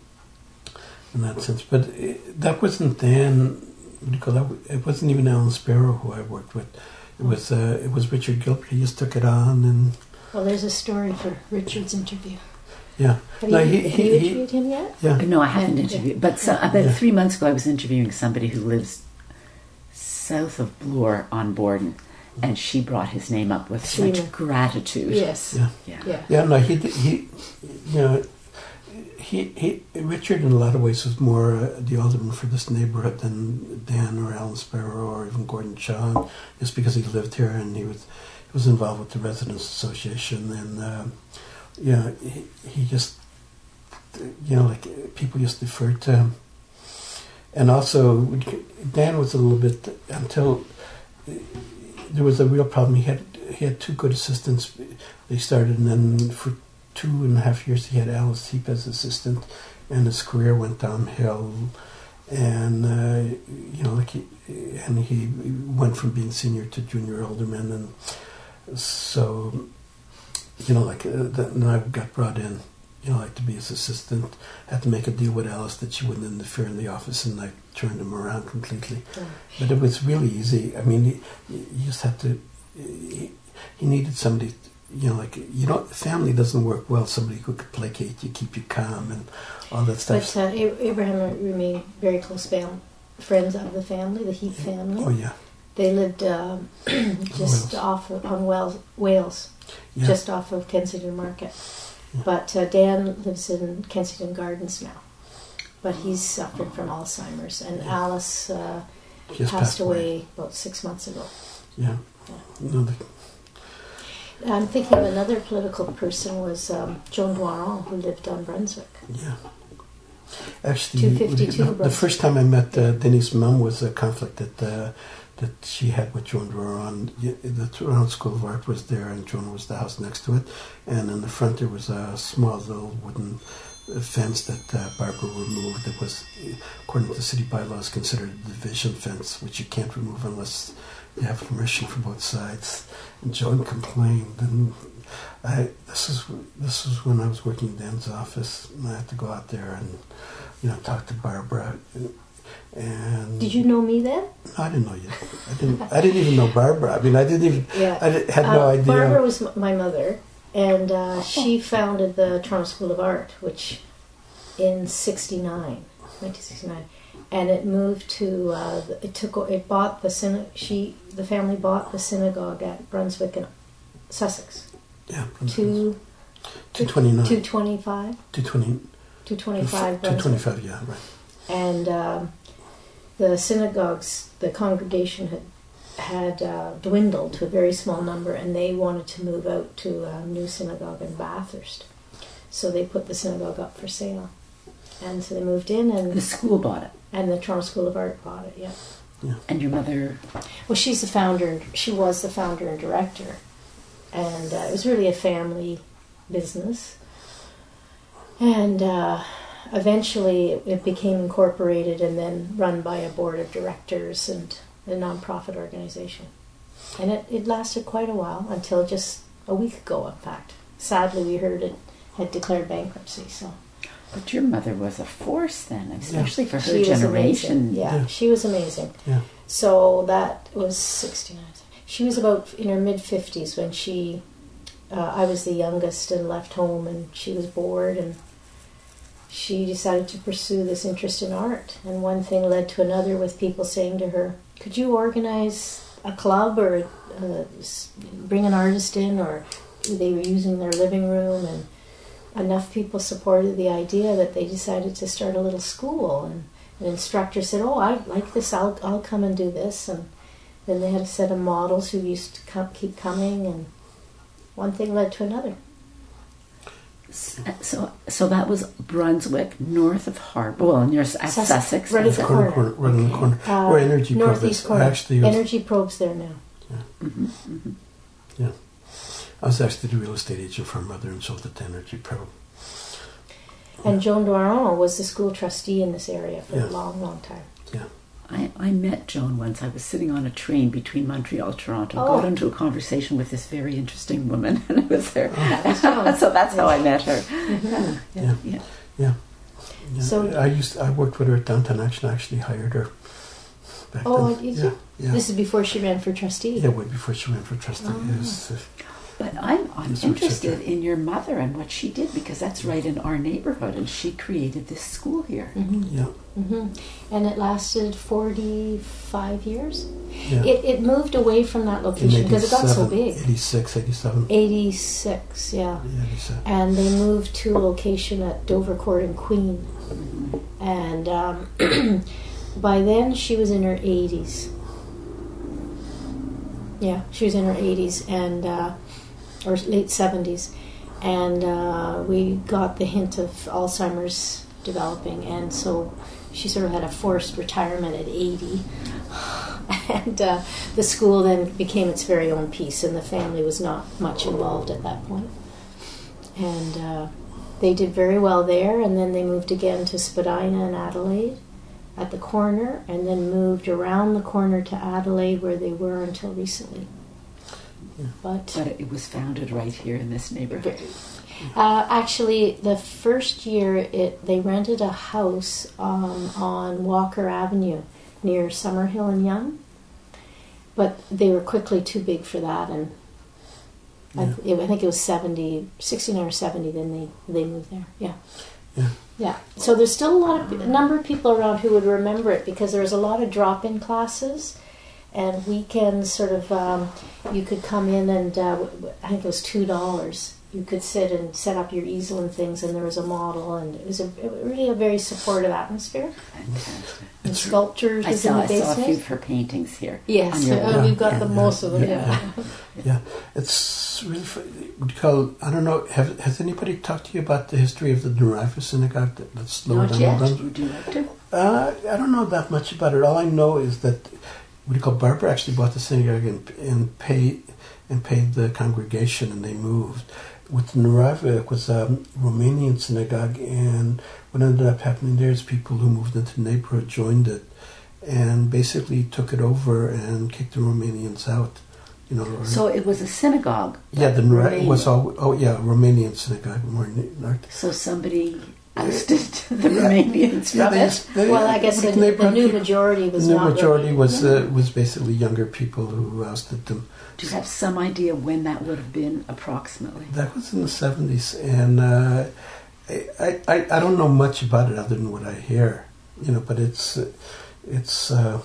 in that sense. But it, that wasn't then. What do you call that? It wasn't even Alan Sparrow who I worked with. It was uh, it was Richard Gilbert. He just took it on, and Well, there's a story for Richard's interview. yeah, Have No, you, he- have he- you he- interviewed him yet? yeah. No, I haven't Yeah. interviewed. But so, about Yeah. three months ago, I was interviewing somebody who lives south of Bloor on Borden, and she brought his name up with Sheena. such gratitude. Yes. Yeah. Yeah. Yeah. Yeah, no, he did- he, you know, he he Richard in a lot of ways was more uh, the alderman for this neighborhood than Dan or Alan Sparrow or even Gordon Chong, just because he lived here and he was he was involved with the Residents Association, and uh, you know, he, he just, you know, like people just deferred to him. And also, Dan was a little bit, until there was a real problem. He had he had two good assistants. They started, and then for two and a half years he had Alice Heap as assistant, and his career went downhill. And uh, you know, like he, and he went from being senior to junior alderman, and so you know, like uh, then I got brought in, you know, like to be his assistant. Had to make a deal with Alice that she wouldn't interfere in the office, and I turned him around completely. Yeah. But it was really easy. I mean, he, you just had to. He, he needed somebody. You know, like, you know, family doesn't work well. Somebody who could placate you, keep you calm, and all that stuff. But uh, Abraham remained very close fam- friends of the family, the Heap family. Oh, yeah. They lived uh, just Wales. off of, on Wales, Wales yeah. just off of Kensington Market. Yeah. But uh, Dan lives in Kensington Gardens now. But he's suffering from Alzheimer's. And yeah. Alice uh, passed, passed away, away about six months ago. Yeah. yeah. No, the, I'm thinking of another political person was um, Joan Doiron, who lived on Brunswick. Yeah. Actually, two fifty-two the, the first time I met uh, Denny's mum was a conflict that uh, that she had with Joan Doiron. The Toronto School of Art was there, and Joan was the house next to it. And in the front there was a small little wooden fence that uh, Barbara removed. That was, according to city bylaws, considered a division fence, which you can't remove unless you have permission from both sides. And Joan complained, and I this is this was when I was working in Dan's office, and I had to go out there and, you know, talk to Barbara. And, and did you know me then? No, I didn't know you. I didn't. I didn't even know Barbara. I mean, I didn't even. Yeah. I did, had no uh, idea. Barbara was my mother, and uh, she founded the Toronto School of Art, which in sixty-nine, nineteen sixty-nine. And it moved to, uh, it took, it bought the, syna- she, the family bought the synagogue at Brunswick in Sussex. Yeah, Two, two twenty-nine. Two twenty-five? Two twenty. Two twenty-five. Two twenty-five, yeah, right. And um, the synagogues, the congregation had had uh, dwindled to a very small number, and they wanted to move out to a new synagogue in Bathurst. So they put the synagogue up for sale. And so they moved in, and the school bought it. And the Toronto School of Art bought it, yeah. yeah. And your mother? Well, she's the founder. She was the founder and director. And uh, it was really a family business. And uh, eventually it, it became incorporated and then run by a board of directors and a nonprofit organization. And it, it lasted quite a while, until just a week ago, in fact. Sadly, we heard it had declared bankruptcy, so... But your mother was a force then, especially yeah. for her she generation. Yeah, yeah, she was amazing. Yeah. So that was sixty-nine. She was about in her mid-fifties when she, uh, I was the youngest and left home, and she was bored, and she decided to pursue this interest in art. And one thing led to another, with people saying to her, could you organize a club or uh, bring an artist in? Or they were using their living room, and enough people supported the idea that they decided to start a little school. And an instructor said, oh, I like this, I'll, I'll come and do this. And then they had a set of models who used to come, keep coming, and one thing led to another. So so that was Brunswick, north of Harbour, well, near Sussex. Sussex right at the corner. corner. Right in the corner. Uh, Where Energy Probe is. Corner. Actually, was, Energy Probe's there now. Yeah. Mm-hmm, mm-hmm. Yeah. I was actually the real estate agent for my mother and sold it to Energy Probe. And Joan Doiron was the school trustee in this area for yeah. a long, long time. Yeah. I, I met Joan once. I was sitting on a train between Montreal and Toronto. Oh. Got into a conversation with this very interesting woman, and I was there. Oh. So that's how I met her. Mm-hmm. Yeah. Yeah. Yeah. Yeah. yeah. yeah. So I used I worked with her at Downtown Action. I actually hired her back oh, then. you Yeah. did? Yeah. This is before she ran for trustee. Yeah, way before she ran for trustee. Oh. It was, uh, But I'm, I'm That's interested in your mother and what she did, because that's right in our neighborhood, and she created this school here. Mm-hmm. Yeah. Mm-hmm. And it lasted forty-five years. Yeah. It, it moved away from that location because it got so big. eighty-six, eighty-seven. eighty-six, yeah. Yeah, eighty-seven. And they moved to a location at Dover Court in Queen. And um, by then she was in her eighties. Yeah, she was in her eighties, and uh, or late seventies, and uh, we got the hint of Alzheimer's developing, and so she sort of had a forced retirement at eighty. And uh, the school then became its very own piece, and the family was not much involved at that point. And uh, they did very well there, and then they moved again to Spadina and Adelaide at the corner, and then moved around the corner to Adelaide, where they were until recently. Yeah. But, But it was founded right here in this neighborhood. uh, actually, the first year it they rented a house um, on Walker Avenue near Summerhill and Yonge, but they were quickly too big for that, and I, Yeah. th- I think it was seventy, sixty-nine or seventy. Then they they moved there. Yeah. Yeah. Yeah. So there's still a lot of a number of people around who would remember it, because there was a lot of drop-in classes, and weekends. Sort of, um, you could come in and uh, w- w- I think it was two dollars. You could sit and set up your easel and things, and there was a model, and it was a it was really a very supportive atmosphere. Fantastic. And It's- sculptures I was saw, in the I saw a few basement. of her paintings here. Yes, on your uh, wall. we've got Yeah, the yeah, most of it. yeah, Yeah. Yeah, it's really. fu- Would you call? I don't know. Have has anybody talked to you about the history of the Nariva Synagogue that, that's lower Not down yet. the Brunswick? Would you like to? Uh, I don't know that much about it. All I know is that what do you call? Barbara actually bought the synagogue and, and paid and paid the congregation, and they moved. With the Nariva, it was a Romanian synagogue, and what ended up happening there is people who moved into the neighborhood joined it, and basically took it over and kicked the Romanians out. You know. or- So it was a synagogue. yeah, the Nariva Romanian. was all. Oh yeah, Romanian synagogue. More north. So somebody ousted the Romanians Yeah, from they, it. they, Well, I guess the, the the new people- majority was The new not majority really- was uh, was basically younger people who ousted them. Do you have some idea when that would have been approximately? That was in the seventies, and uh, I, I I don't know much about it other than what I hear, you know. But it's uh, it's uh,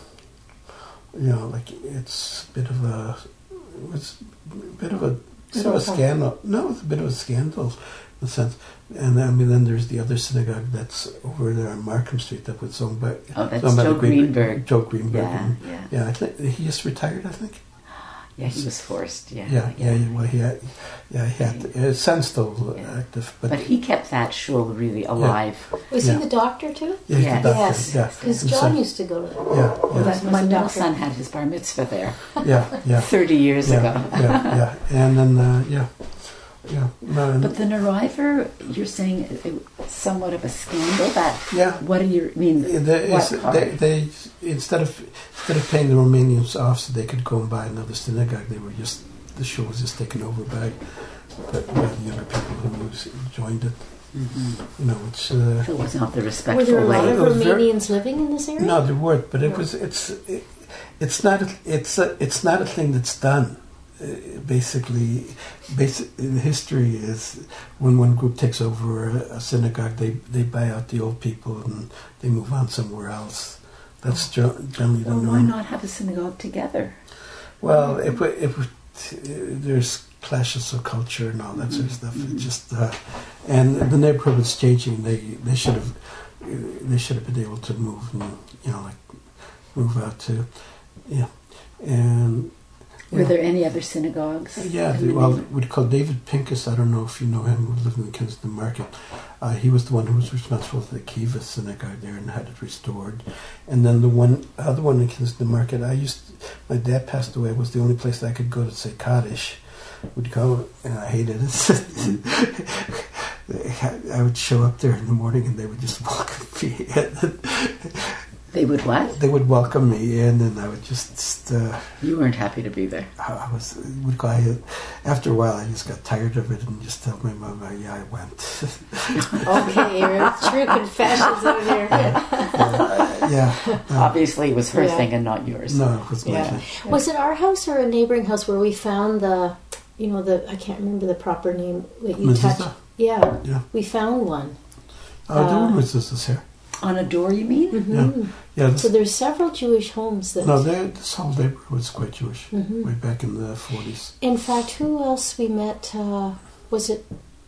you know like it's a bit of a it was a bit of a bit of a So- scandal. No, it's a bit of a scandal in a sense. And I mean, then there's the other synagogue that's over there on Markham Street that was owned by Oh, that's owned by Joe the great- Greenberg. Joe Greenberg. Yeah, and- yeah. yeah. I think he just retired. I think. Yeah, he was forced. Yeah, Yeah, yeah, yeah. Well, he had, yeah, he had. His son's still Yeah. active, but, But he kept that shul really alive. Was Yeah. he the doctor too? yeah, he's Yes. the doctor. Yes, Yeah, because And John so- used to go to. yeah, yeah, Well, that- My was a middle doctor. son had his bar mitzvah there yeah, yeah, thirty years yeah, ago. yeah, yeah, and then uh, yeah, yeah, no, and, But the Nariva, you're saying it, it, somewhat of a scandal. That yeah. what do you mean? The, what it's- part? they, they instead of instead of paying the Romanians off so they could go and buy another synagogue, they were just the show was just taken over by, by, by the younger people who was- joined it. Mhm. You know, which uh, So it was not the Were respectful there a lot way. of It was very- Romanians living in this area? no, there weren't, but it No. was it's it, it's not a, it's a, it's not a thing that's done. Uh, basically, basic in history is when one group takes over a, a synagogue, they they buy out the old people and they move on somewhere else. That's gen- generally the Well, why norm. not have a synagogue together? Well, if we, if we, there's clashes of culture and all that sort of stuff. It just uh, and the neighborhood was changing. They they should have they should have been able to move and you know like move out to yeah and Were yeah. there any other synagogues? Yeah, in the, the well, neighborhood? we'd call David Pincus. I don't know if you know him, who lived in the Kinston Market. Uh, he was the one who was responsible for the Kiva synagogue there and had it restored. And then the one other one in Kinston Market, I used. My dad passed away. Was the only place that I could go to say Kaddish. Would go, and I hated it. I would show up there in the morning, and they would just welcome me in. They would what? They would welcome me in, and I would just. Uh, You weren't happy to be there. I was would go. I, after a while, I just got tired of it and just told my mom, uh, "Yeah, I went." Okay, your true confessions out here. uh, yeah, no, Obviously, it was her Yeah. thing and not yours. no, it was my Yeah. thing. Was it our house or a neighboring house where we found the, you know, the I can't remember the proper name that you Mezuzah? touched. Yeah, Yeah. we found one. Oh, there Uh, were mezuzahs here. On a door, you mean? Mhm. Yeah, this, So there's several Jewish homes that. no, there, this whole neighborhood was quite Jewish Mhm. way back in the forties. In fact, who else we met? Uh, was it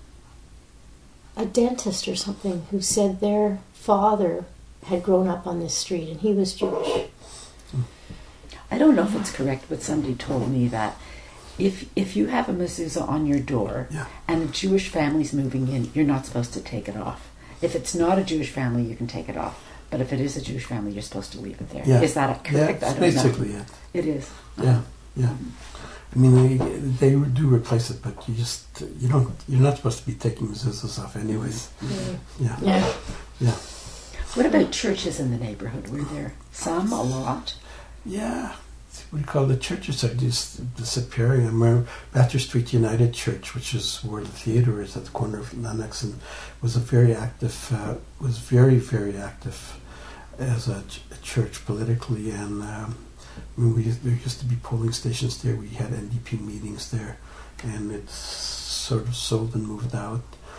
a dentist or something who said their father had grown up on this street and he was Jewish? I don't know if it's correct, but somebody told me that if if you have a mezuzah on your door Yeah. and a Jewish family's moving in, you're not supposed to take it off. If it's not a Jewish family, you can take it off. But if it is a Jewish family, you're supposed to leave it there. Yeah. Is that correct? Yeah, I it's don't basically know. it. It is. Yeah, yeah. I mean, they they do replace it, but you just you don't you're not supposed to be taking mezuzahs off anyways. Mm. Yeah, Yeah. yeah, What about churches in the neighborhood? Were there some, a lot? yeah. What do you call the churches are just disappearing. I remember Batter Street United Church, which is where the theater is at the corner of Lennox, and was a very active, uh, was very very active as a, ch- a church politically, and um, I mean, we there used to be polling stations there. We had N D P meetings there, and it's sort of sold and moved out,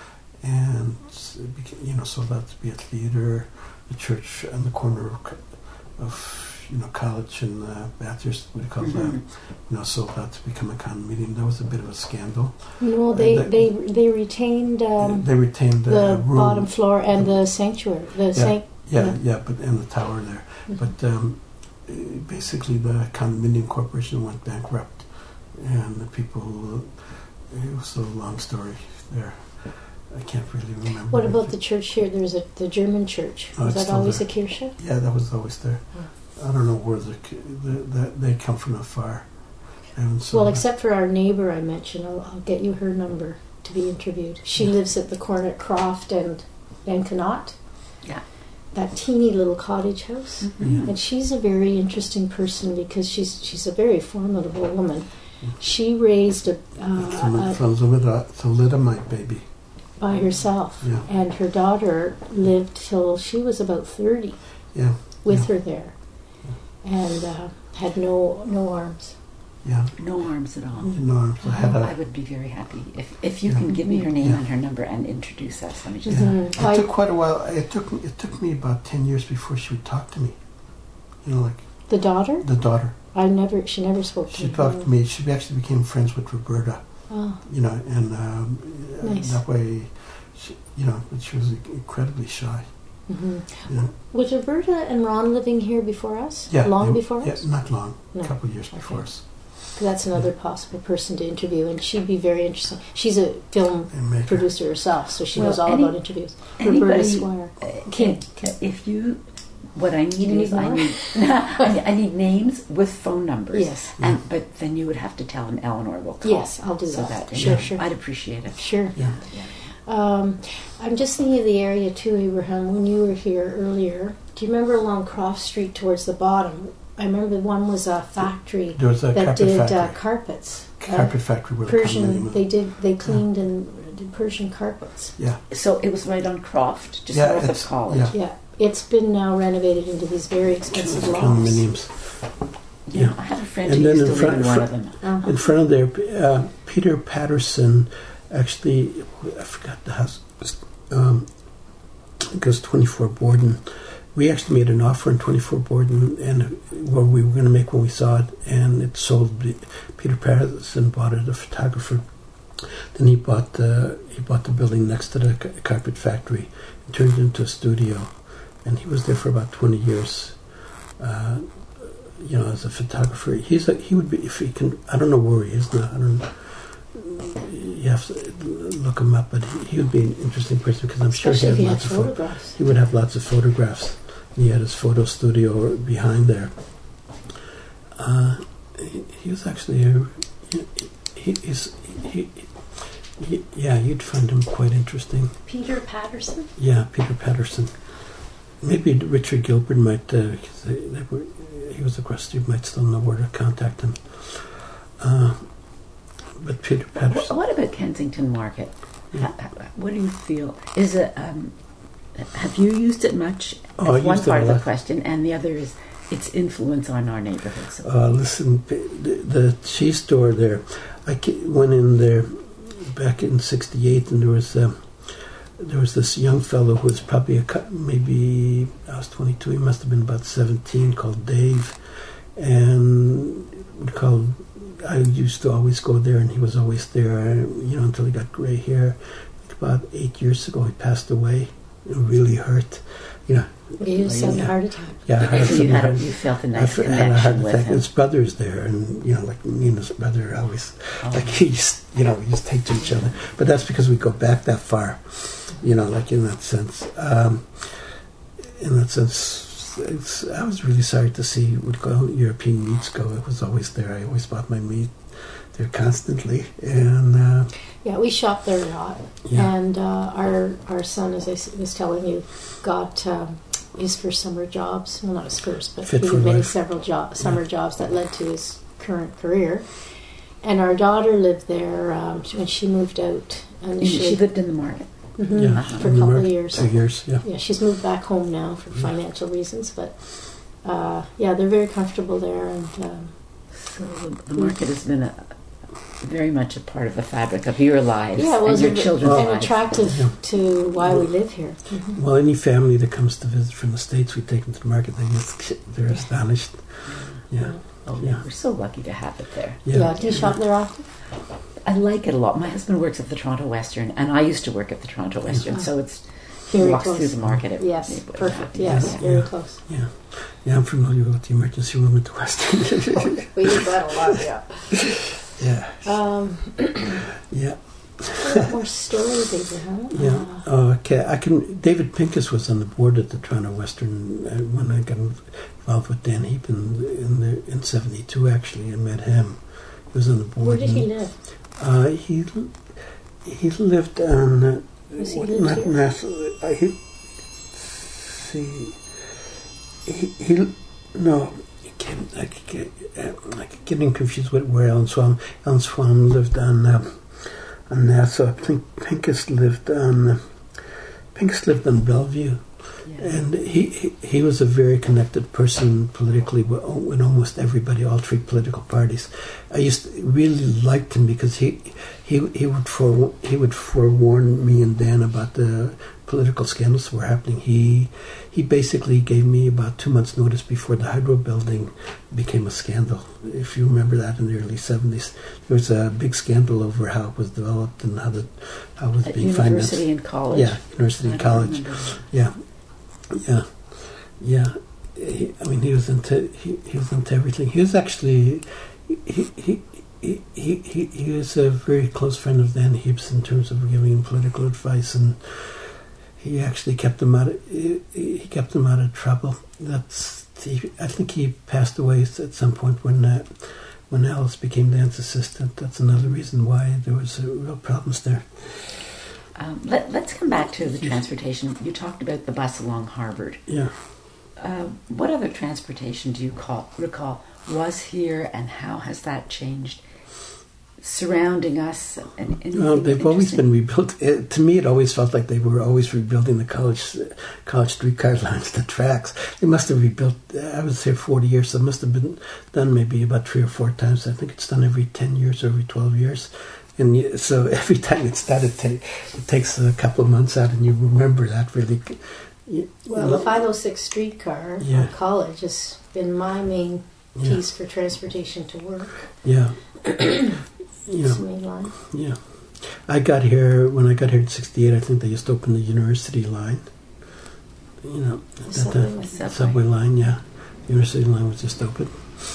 and it became, you know, sold out to be a theater. The church on the corner of, of you know, College and uh, Bathurst, what do you call Mm-hmm. that? You know, sold out to become a condominium. That was a bit of a scandal. No, they Uh, they they retained um, they retained the, the room. bottom floor and the sanctuary, the sanct. Yeah, yeah. yeah, but and the tower there. Mhm. But um, eh, basically, the condominium corporation went bankrupt, and the people. It was a long story there. I can't really remember. What about the church here? There's a the German church. Oh, Was it's that still always there. a Kirche? Yeah, that was always there. I don't know where the, the, the they come from afar. And so Well, except for our neighbor I mentioned, I'll, I'll get you her number to be interviewed. She lives at the corner at Croft and and Connaught. Yeah. That teeny little cottage house. Yeah. And she's a very interesting person because she's she's a very formidable woman. She raised a, from, uh, a from Thalidomide, thalidomide baby. by herself, Yeah. and her daughter lived till she was about thirty Yeah, with yeah. her there, and uh, had no no arms. yeah. No arms at all. You know, I had I a. would be very happy if if you Yeah. can give me her name Yeah. and her number and introduce us. Let me just. Yeah. Mhm. It I- took quite a while. It took it took me about ten years before she would talk to me. You know, like The daughter, the daughter. I never. She never spoke to She me. talked to me. She actually became friends with Roberta. Oh, You know, and um, Nice. that way, she, you know, but she was incredibly shy. hmm You know. Was Roberta and Ron living here before us? Yeah, long they- before yeah, us. not long. No. A couple of years before Okay. us. That's another possible person to interview, and she'd be very interesting. She's a film And make her- producer herself, so she Well, knows all any- about interviews. Roberta Anybody, Squire. uh, can, can, if you, what I need You is need I more? need, I need I need names with phone numbers. Yes. And but then you would have to tell him Eleanor will call. Yes, I'll do so that. that Sure, yeah, sure. I'd appreciate it. Sure. Yeah. Um, I'm just thinking of the area too, Abraham. When you were here earlier, do you remember along Croft Street towards the bottom? I remember one was a factory There was a that carpet did uh, factory. carpets. Uh, carpet factory with a Persian. condominium. They did. They cleaned and did Persian carpets. Yeah. So it was right on Croft, just Yeah, north of it's- College. yeah. Yeah, it's been now renovated into these very expensive lofts. Condominiums. Yeah, Yeah. I have a friend And who then used in to front- live in one fr- of them. Uh-huh. In front of there, uh, Peter Patterson, actually, I forgot the house. Um, it goes twenty-four Borden. We actually made an offer on twenty-four Borden, and what we were going to make when we saw it, and it sold. Peter Patterson bought it, a photographer. Then he bought the he bought the building next to the ca- carpet factory and turned it into a studio, and he was there for about twenty years. Uh, you know, as a photographer, he's a, he would be if he can. I don't know where he is now. I don't. You have to look him up, but he, he would be an interesting person because I'm Especially sure if he he had had lots of pho- photographs. he would have lots of photographs. He had his photo studio behind there. Uh, he, he was actually a, he, he's, he, he, yeah, you'd find him quite interesting. Peter Patterson. Yeah, Peter Patterson. Maybe Richard Gilbert might, uh, 'cause they, they were, he was across the street, might still know where to contact him. Uh, but Peter What, Patterson. what about Kensington Market? Yeah. Ha- ha- What do you feel? Is it? Um, have you used it much? Oh, I That's one used it part a of the lot. question, and the other is its influence on our neighborhoods. Uh, listen, the, the cheese store there, I ca- went in there back in sixty-eight, and there was um, there was this young fellow who was probably a cou- maybe I was twenty-two. He must have been about seventeen, called Dave, and we called. I used to always go there, and he was always there. You know, until he got gray hair. About eight years ago, he passed away. It really hurt. You know. He was having a Yeah. heart attack. Yeah, I had So you, some- had, you felt a I nice f- had a heart connection with attack. him. His brother's there, and you know, like me and his brother always, Oh. like he just, you know, we just take to each other. But that's because we go back that far, you know, like in that sense. Um, in that sense, it's, I was really sorry to see would go European meats go. It was always there. I always bought my meat there constantly, and uh, yeah, we shop there a lot. Yeah. And uh, our our son, as I s- was telling you, got um, his first summer jobs. Well, not his first, but Fit he for did many life. several job, summer jobs that led to his current career. And our daughter lived there um, when she moved out initially. She lived in the market. Mhm, yeah, for a in the couple mar- of years. Two years, yeah. Yeah, she's moved back home now for financial reasons, but uh, yeah, they're very comfortable there. And um, So the, the market has been a, very much a part of the fabric of your lives yeah, it and was your a- children's and lives. attractive Yeah. to why we live here. Mhm. Well, any family that comes to visit from the States, we take them to the market. They just, they're astonished. Yeah, Oh, Yeah. we're so lucky to have it there. Yeah. yeah. do you shop there often? I like it a lot. My husband works at the Toronto Western, and I used to work at the Toronto Western, so it's he Very walks close. through the market. Every, Yes, every- perfect. yeah. Yes, Yeah. very Yeah. close. Yeah, yeah, I'm familiar with the emergency room at the Western. We use that a lot, yeah. yeah, Um, yeah, a lot more stories, Abraham. yeah. Uh, Oh, okay, I can. David Pincus was on the board at the Toronto Western uh, when I got involved with Dan Heap in in, the, in seventy-two. Actually, I met him. He was on the board. where did he and, live? Uh, he he lived on. Uh, Was he what- lived not here? Nassau, uh, he, see, he he no. I can't- I could get, uh, I keep getting confused with where Ellen Swan. Ellen Swan lived on, uh, on Nassau. I think Pincus lived on. Uh, Pincus lived on Bellevue, Yeah. and he, he he was a very connected person politically with, with almost everybody, all three political parties. I used to really liked him because he he he would fore, he would forewarn me and Dan about the political scandals that were happening. He he basically gave me about two months' notice before the Hydro building became a scandal. If you remember that in the early seventies, there was a big scandal over how it was developed and how the how it was At being university financed. and college. Yeah, university I and don't college. remember that. Yeah, yeah, yeah. He, I mean, he was into he, he was into everything. He was actually he he. He, he, he, he was a very close friend of Dan Heap's in terms of giving him political advice, and he actually kept him out of, he, he kept him out of trouble. That's he, I think he passed away at some point when uh, when Alice became Dan's assistant. That's another reason why there was uh, real problems there. Um, let, let's come back to the transportation. You talked about the bus along Harvard. Yeah. Uh, what other transportation do you call, recall was here, and how has that changed surrounding us? And, and Well, they've always interesting? been rebuilt. It, to me, it always felt like they were always rebuilding the college college streetcar lines, the tracks. They must have rebuilt. I was here forty years, so it must have been done maybe about three or four times. I think it's done every ten years or every twelve years. And you, so every time it's done, it, ta- it takes a couple of months out, and you remember that really. You, Well, the five oh six streetcar Yeah. on college has been my main Yeah. piece for transportation to work. yeah, you It's the know, main line. yeah. I got here when I got here in sixty-eight. I think they just opened the university line. You know, The that- subway that- line. Subway. subway line, yeah. University line was just open.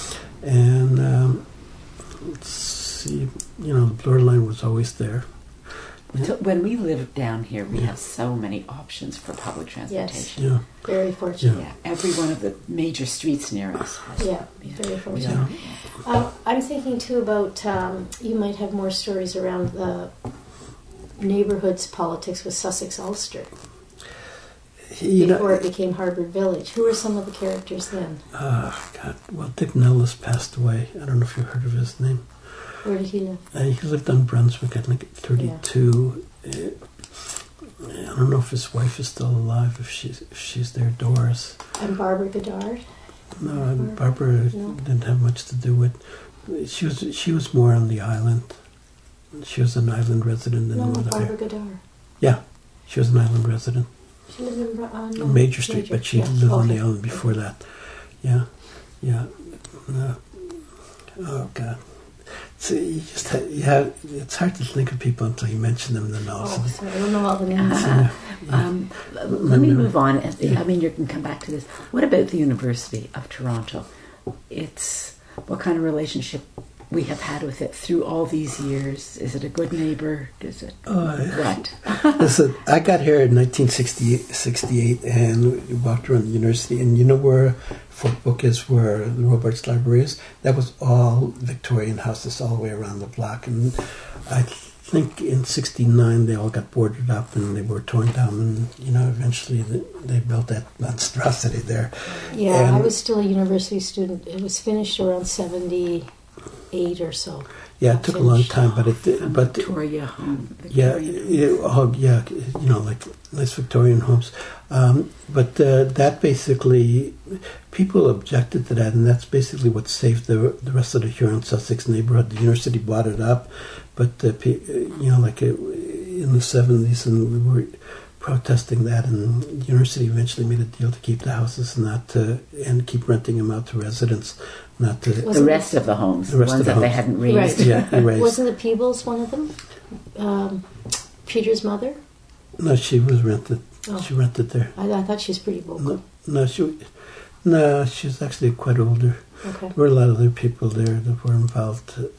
And um, let's see, you know, the Bloor line was always there. So when we live down here, we have so many options for public transportation. Yeah, Very fortunate. Yeah, every one of the major streets near us has. Yeah, Yeah. very yeah, fortunate. Um, I'm thinking too about um, you might have more stories around the neighborhood's politics with Sussex Ulster you know, before it became Harvard Village. Who were some of the characters then? oh, God, well, Dick Nellis passed away. I don't know if you've heard of his name. Where did he live? Uh, he lived on Brunswick, I think, at thirty-two. Uh, I don't know if his wife is still alive, if she's, if she's there, Doris. And Barbara Goddard. No, and Barbara No. didn't have much to do with. She was she was more on the island. She was an island resident in No, Northern Barbara Ireland. Goddard. Yeah, she was an island resident. She lived in Bra- uh, no, Major Street, Major, but she yeah. lived on Okay. the island before that. Yeah, yeah. No. Oh God. So you just ha- you have, it's hard to think of people until you mention them. Then all of a Oh, sudden- sorry, I don't know all the names. Uh, Yeah. um, let me no. move on. Yeah. I mean, you can come back to this. What about the University of Toronto? It's what kind of relationship we have had with it through all these years? Is it a good neighbor? Is it Uh, what? Listen, I got here in nineteen sixty-eight and we walked around the university, and you know where Fort Book is, where the Robarts Library is? That was all Victorian houses all the way around the block. And I think in sixty-nine they all got boarded up and they were torn down, and, you know, eventually they, they built that monstrosity there. Yeah, And- I was still a university student. It was finished around seventy-eight or so. Yeah, it took a long time, but it did, From but Victoria home. yeah, Victorian. it, oh, yeah, you know, like nice Victorian homes. Um, but uh, that basically, people objected to that, and that's basically what saved the the rest of the Huron Sussex neighborhood. The university bought it up, but uh, pe- you know, like uh, in the seventies, and we were protesting that, and the university eventually made a deal to keep the houses, and not to, and keep renting them out to residents, not to. The rest of the homes, The the, rest ones of the that they homes. hadn't raised. Right. Yeah, erased. Wasn't the Peebles one of them? Um, Peter's mother? No, she was rented. Oh. She rented there. I, I thought she was pretty vocal. No, no, she, no, she's actually quite older. Okay. There were a lot of other people there that were involved uh,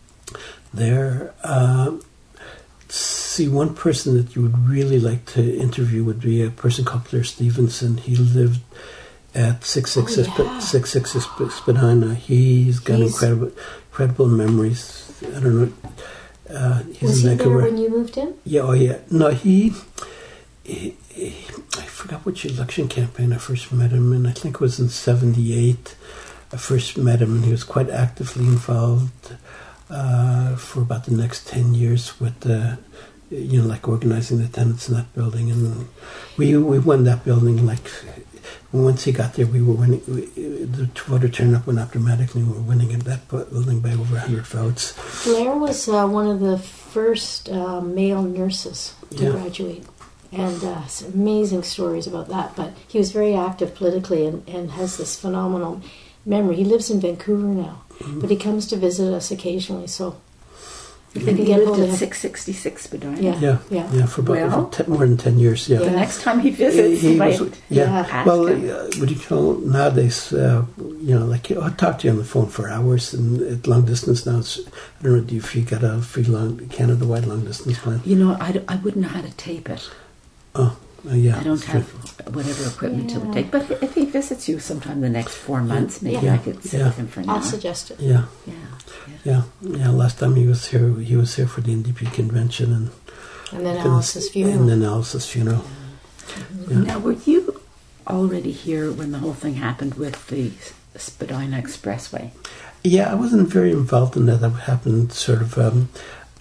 there. Um, see, one person that you would really like to interview would be a person called Claire Stevenson. He lived at six six Oh, yeah. six six Spadina. He's got He's- incredible, incredible memories. I don't know. Uh, he's Was in he there Vancouver. when you moved in? Yeah, oh yeah. No, he, he, he- I forgot which election campaign I first met him in. I think it was in seventy-eight. I first met him, and he was quite actively involved uh, for about the next ten years with, uh, you know, like organizing the tenants in that building. And we we won that building, like, once he got there, we were winning. We, the voter turnout went up dramatically. We were winning in that building by over one hundred votes. Blair was uh, one of the first uh, male nurses to Yeah. graduate. And uh, some amazing stories about that. But he was very active politically and, and has this phenomenal memory. He lives in Vancouver now, Mm-hmm. but he comes to visit us occasionally. So if you And can he get lived hold of at him. six sixty-six Spadina. Yeah. Yeah, Yeah. yeah, for about Well- for ten, more than ten years. Yeah. The Yeah. next time he visits, He he was, might yeah. Yeah. ask Well, him. uh, what do you call nowadays? Uh, you know, like I'll talk to you on the phone for hours, and at long distance now. It's, I don't know if you got a free long Canada-wide long distance plan. You know, I, don't- I wouldn't know how to tape it. Oh, uh, yeah. I don't that's true. have whatever equipment to Yeah. take. But if he visits you sometime the next four months, maybe Yeah. I could sit Yeah. with him for an I'll hour. suggest it. Yeah, Yeah. yeah, yeah. Last time he was here, he was here for the N D P convention, and And then goodness, Alice's funeral. and then Alice's funeral. Yeah. Now, were you already here when the whole thing happened with the Spadina Expressway? Yeah, I wasn't very involved in that. That happened sort of. Um,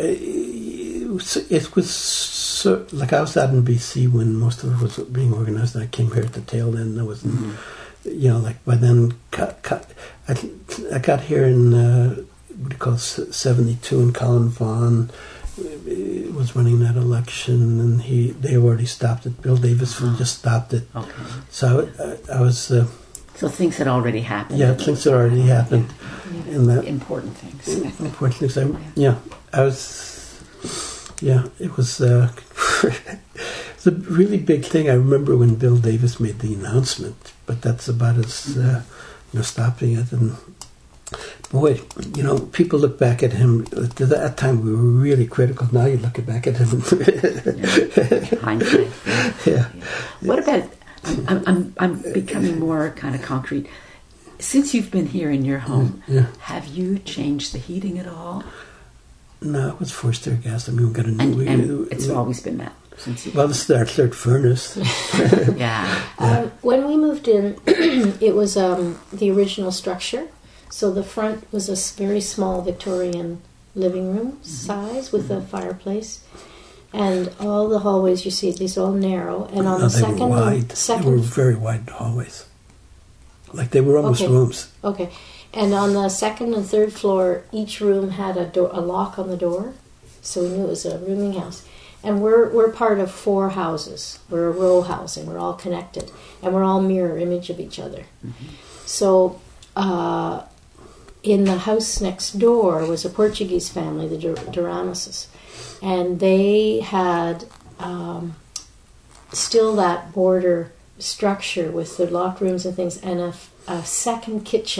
it was, it was so, like I was out in B C when most of it was being organized, and I came here at the tail end. I wasn't, Mm-hmm. you know, like by then, cut, cut, I, I got here in uh, what do you call it, seventy-two, and Colin Vaughan uh, was running that election, and he they already stopped it. Bill Davis just stopped it. Okay. So I, I was, uh, So things had already happened. yeah, things had already happened, and that. Important things. Important things. I, yeah, I was. Yeah, it was. Uh, it's a really big thing. I remember when Bill Davis made the announcement, but that's about as uh, you know, stopping it. And boy, you know, people look back at him. At that time, we were really critical. Now you look back at him. Yeah. Hindsight. Yeah. Yeah. What about? I'm, I'm I'm becoming more kind of concrete. Since you've been here in your home, Yeah. have you changed the heating at all? No, it was forced air gas. I mean, we got a new. And, we, and it's we- always been that since you. well, this is our third furnace. Yeah. Um, when we moved in, it was um, the original structure. So the front was a s- very small Victorian living room size with a fireplace, and all the hallways you see these all narrow. And on No, the they second, were wide. second, They were very wide hallways. Like they were almost Okay. rooms. okay, and on the second and third floor, each room had a door, a lock on the door, so we knew it was a rooming house. And we're we're part of four houses. We're a row housing. We're all connected, and we're all mirror image of each other. So, uh, in the house next door was a Portuguese family, the Dur- Duranises, and they had um, still that border structure with the locked rooms and things, and a, a second kitchen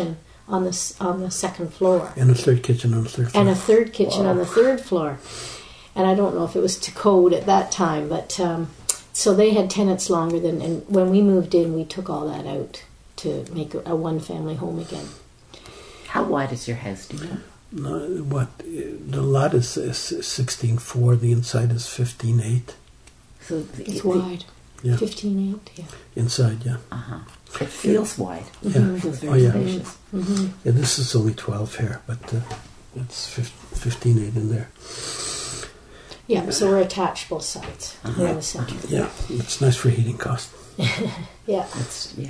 on the s- on the second floor, And a third kitchen on the third floor. and a third kitchen Wow. on the third floor. And I don't know if it was to code at that time, but um, so they had tenants longer than. And when we moved in, we took all that out to make a, a one-family home again. How wide is your house? Do you know? No, what the lot is, is sixteen four. The inside is fifteen eight. So the, It's the- wide, Yeah, fifteen eight. Yeah. inside. Yeah, Uh-huh. It feels wide. yeah. It feels Oh very yeah. spacious. Mm-hmm. Yeah, this is only twelve here, but uh, it's fifteen eight in there. Yeah. So we're attached both sides. We're in the center. Yeah, it's nice for heating cost. Yeah. It's, yeah.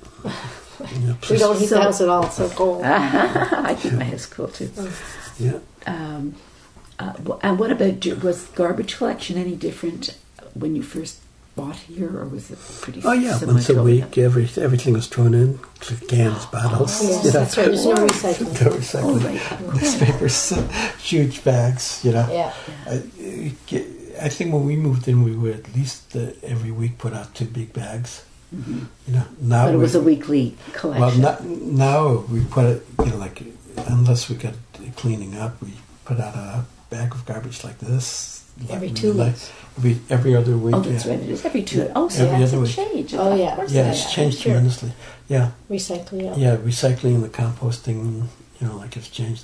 Yeah, We plus- don't heat So- the house at all. It's so cold. I keep my house cool too. Yeah. Um, uh, wh- and what about, do- was garbage collection any different when you first bought here, or was it pretty Oh yeah, similar once a to what we week, every everything was thrown in, cans, bottles. Yes, you know. that's right. There's no recycling. No have? recycling. Oh, right. Newspapers, huge bags. You know. Yeah. I, I think when we moved in, we would at least uh, every week put out two big bags. Mhm. You know, now But it we, was a weekly well, collection. not, now we put it. You know, like unless we got cleaning up, we put out a bag of garbage like this Every like, two like, weeks. Every, every other week. Oh, that's yeah. right. It is every two. Yeah, Oh, so every that's other a week. change. Oh, Of yeah. course Yeah, it it's is. changed Sure. tremendously. Yeah, Recycling. Yeah. yeah, recycling and the composting, you know, like it's changed,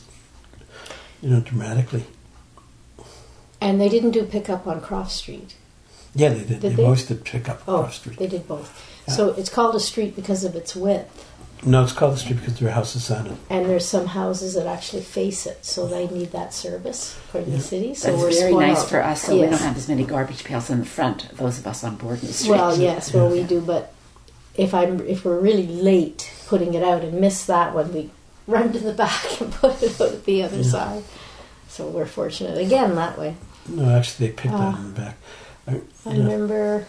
you know, dramatically. And they didn't do pickup on Croft Street. Yeah, they did. Did they they? most did pick up Oh, across the street. they did both. Yeah. So it's called a street because of its width. No, it's called the street because there are houses on it. And there's some houses that actually face it, so they need that service for the Yeah. city. So That's we're very spoiled. nice for us, so we Yes. don't have as many garbage pails in the front. Those of us on Borden Street. Well, yes, well Yeah. we do, but if I'm if we're really late putting it out and miss that one, we run to the back and put it out at the other Yeah. side. So we're fortunate again that way. No, actually, they picked that Ah. in the back. I, I yeah. remember.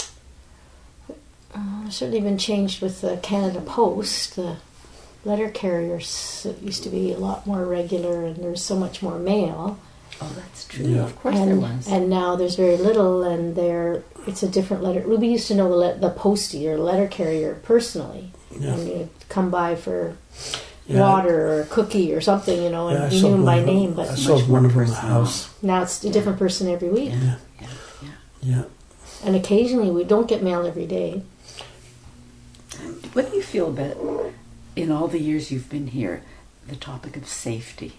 Uh, it's certainly been changed with the Canada Post. The letter carriers it used to be a lot more regular, and there's so much more mail. Oh, that's true. Yeah. Of course and, there was. and now there's very little, and there it's a different letter. Ruby used to know the le- the postie or letter carrier personally, Yeah. and you'd come by for Yeah. water or a cookie or something, you know, and Yeah, I you saw knew him one by of them- name. I But saw Much one more of them in the personal. house. now it's a different person every week, Yeah, yeah, yeah. Yeah. and occasionally we don't get mail every day. What do you feel about, in all the years you've been here, the topic of safety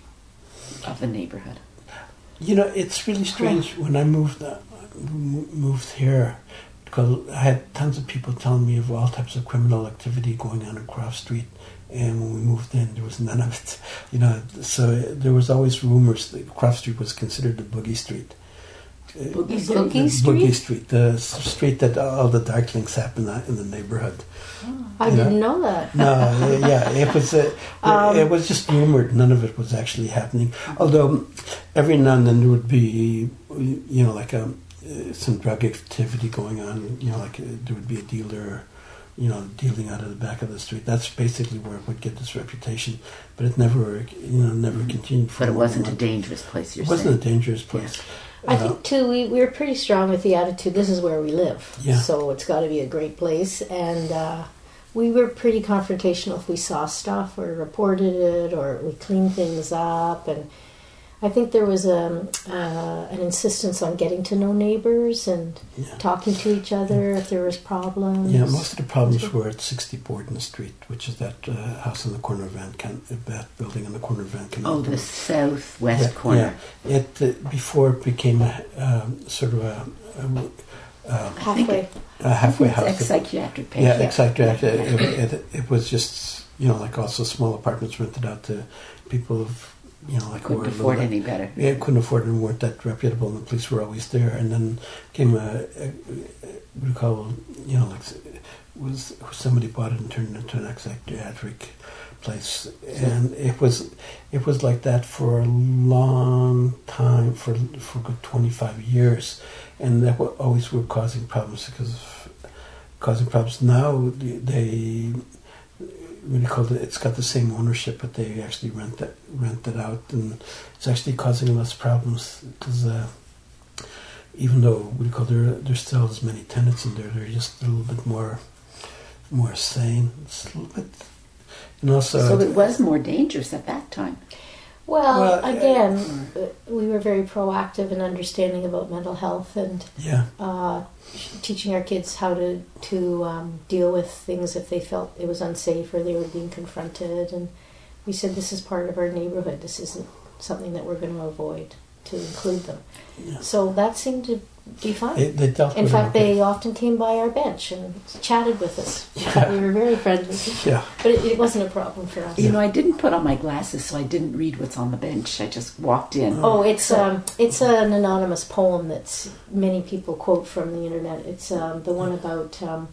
of the neighborhood? You know, it's really strange when I moved uh, m- moved here because I had tons of people telling me of all types of criminal activity going on across Street, and when we moved in, there was none of it. You know, so there was always rumors that Croft Street was considered the boogie street. Uh, Boogie Street? the Street? Boogie Street, the s- street that all the dark things happen at in the neighborhood. I Yeah. didn't know that. No, yeah, it was uh, Um, it was just rumored. None of it was actually happening. Although every now and then there would be, you know, like a, uh, some drug activity going on. You know, like uh, there would be a dealer, you know, dealing out of the back of the street. That's basically where it would get this reputation. But it never, you know, never continued. For But it more wasn't a than- dangerous place, you're It wasn't saying. a dangerous place. I Uh, think too we we were pretty strong with the attitude. This is where we live, Yeah. so it's got to be a great place. And uh, we were pretty confrontational if we saw stuff or reported it or we cleaned things up. And I think there was um, uh, an insistence on getting to know neighbors and Yeah. talking to each other if there was problems. Yeah, most of the problems were at sixty Borden Street, which is that uh, house in the corner of Van Can, uh, that building in the corner of Van Canal. Oh, the southwest Yeah, corner. Yeah. It uh, before it became a um, sort of a, a, a, halfway. a halfway It's house. ex-psychiatric yeah, patient. exactly. It, it, it, it was just, you know, like also small apartments rented out to people of, you know, like who Couldn't were a afford little- any better. Yeah, couldn't afford it and weren't that reputable, and the police were always there. And then came a, a, a what do you call, you know, like was somebody bought it and turned it into an psychiatric place, and it was it was like that for a long time, for for a good twenty-five years, and that wa- always were causing problems because of causing problems. Now they. What do you call it? It's got the same ownership, but they actually rent that rent it out, and it's actually causing less problems because uh, even though what do you call it, there there's still as many tenants in there, they're just a little bit more more sane. It's a little bit, And also, So it was more dangerous at that time. Well, Well, again, uh, we were very proactive and understanding about mental health and yeah, uh, teaching our kids how to to um, deal with things if they felt it was unsafe or they were being confronted. And we said, this is part of our neighborhood. This isn't something that we're going to avoid, to include them. Yeah. So that seemed to be fine. it, they dealt In with fact, it. okay. they often came by our bench and chatted with us. Yeah. We were very friendly. Yeah, But it, it wasn't a problem for us. You know, I didn't put on my glasses, so I didn't read what's on the bench. I just walked in. Oh, it's um, it's an anonymous poem that many people quote from the internet. It's um, the one about um,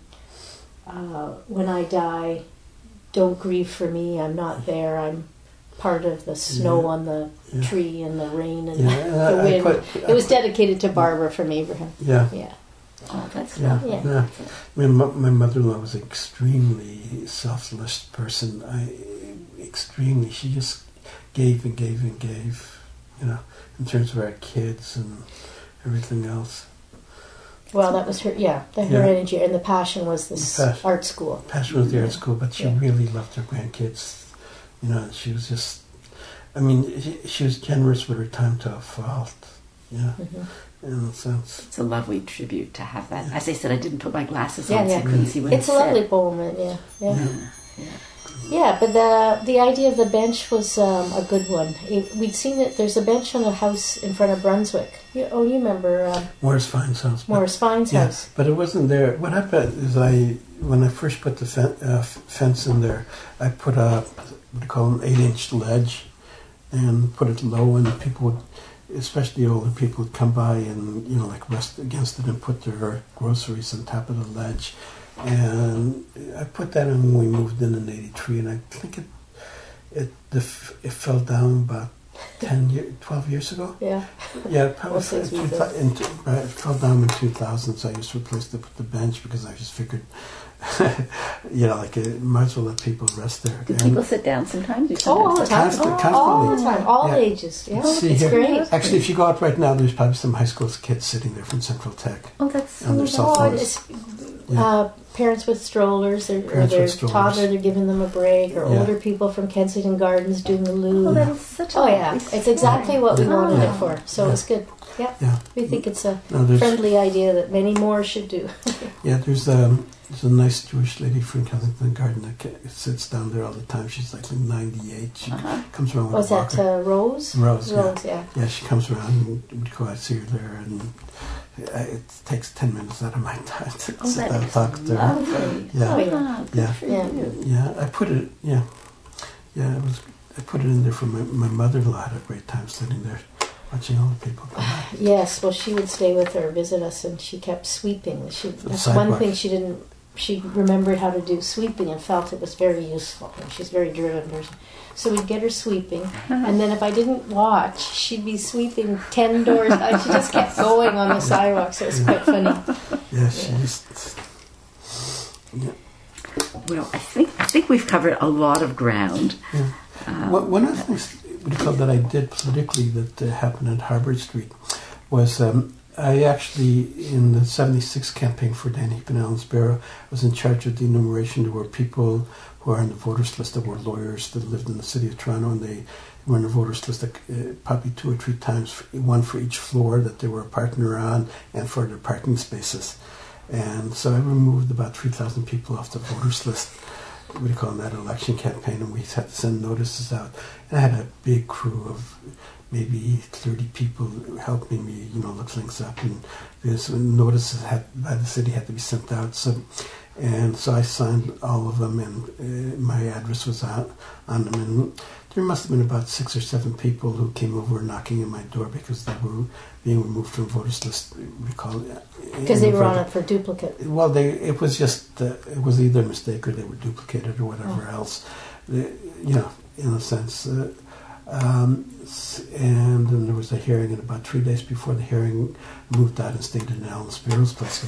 uh, when I die, don't grieve for me. I'm not there. I'm part of the snow Yeah. on the Yeah. tree and the rain and yeah. the I- I wind. put- It was dedicated to Barbara from Abraham. yeah. Yeah, Oh, that's Yeah, lovely. Yeah. yeah. My, mo- my mother-in-law was an extremely selfless person. I extremely. She just gave and gave and gave. You know, in terms of our kids and everything else. well, that was her. Yeah, the, her Yeah. energy and the passion was this The passion. art school. Passion was there at school, but she Yeah. really loved her grandkids. You know, she was just. I mean, she, she was generous with her time to a fault. Yeah, hmm in a sense. It's a lovely tribute to have that. As I said, I didn't put my glasses Yeah, on, so yeah. I couldn't see what It's it a lovely said. poem. Yeah, yeah. Yeah. Yeah. Yeah, but the the idea of the bench was um, a good one. It, we'd seen that there's a bench on a house in front of Brunswick. You, oh, you remember uh, Morris Fine's house. but- Morris Fine's Yeah, house? but it wasn't there. What happened is I, when I first put the fen- uh, f- fence in there, I put a, what do you call an eight-inch ledge and put it low, and people would, especially older people, would come by and, you know, like rest against it and put their groceries on top of the ledge. And I put that in when we moved in in eighty-three, and I think it, it, the, f- it fell down about ten year, twelve years ago. Yeah. Yeah, probably Well, since two we've thou- in two- uh, it fell down in two thousand, so I just replaced it with the bench because I just figured, you know, like it might as well let people rest there. Do And people sit down sometimes? You Oh, all the sometimes time. Constant- all the constantly. time. All Yeah. ages. Yeah. See It's here. great. Actually, if you go out right now, there's probably some high school kids sitting there from Central Tech. Oh, that's And their so cell Oh, phones. it's Yeah. uh, parents with strollers, or, or Parents their with strollers. toddler, they're giving them a break, or Yeah. older people from Kensington Gardens doing the loo. Oh, that is such a Oh yeah, lovely it's exactly what we Yeah. wanted Yeah. it for. So Yeah. it's good. Yeah, Yeah. we think it's a No, there's friendly idea that many more should do. yeah, there's um, there's a nice Jewish lady from Kensington Garden that ca- sits down there all the time. She's like ninety-eight. She Uh-huh. comes around with Was a that walker. uh, Rose? Rose, yeah. Rose, yeah. Yeah, she comes around and we go out, see her there, and uh, it takes ten minutes out of my time to Oh, sit that down and is talk to her. lovely. Yeah. Oh, yeah. Ah, good Yeah. for Yeah. you. Yeah, I put it. Yeah, yeah, it was. I put it in there for my, my mother-in-law. Had a great time sitting there, watching all the people come by. Yes, well, she would stay with her, visit us, and she kept sweeping. She, The that's one sidewalk. thing she didn't. She remembered how to do sweeping and felt it was very useful. And she's a very driven person. So we'd get her sweeping, and then if I didn't watch, she'd be sweeping ten doors. uh, She just kept going on the sidewalk, so it was quite funny. Yeah, she just. Yeah. Well, I think I think we've covered a lot of ground. Yeah. Um, One one of the things what do you call that I did politically that uh, happened at Harvard Street was um, I actually, in the seventy-six campaign for Dan Heap and Alan Sparrow, was in charge of the enumeration. There were people who are on the voters list that were lawyers that lived in the city of Toronto, and they were on the voters list uh, probably two or three times, one for each floor that they were a partner on, and for their parking spaces. And so I removed about three thousand people off the voters list. What do you call that election campaign? And we had to send notices out. And I had a big crew of maybe thirty people helping me, you know, look things up. And there's notices had by the city had to be sent out. So, and so I signed all of them, and uh, my address was out on them. And there must have been about six or seven people who came over knocking at my door because they were being removed from voters list. Recall Because they were on it for duplicate. Well, they it was just uh, it was either a mistake or they were duplicated or whatever Oh. else. The, you know, in a sense. Uh, um, s- and then there was a hearing, and about three days before the hearing, moved out and stayed in Alan Sparrow's place.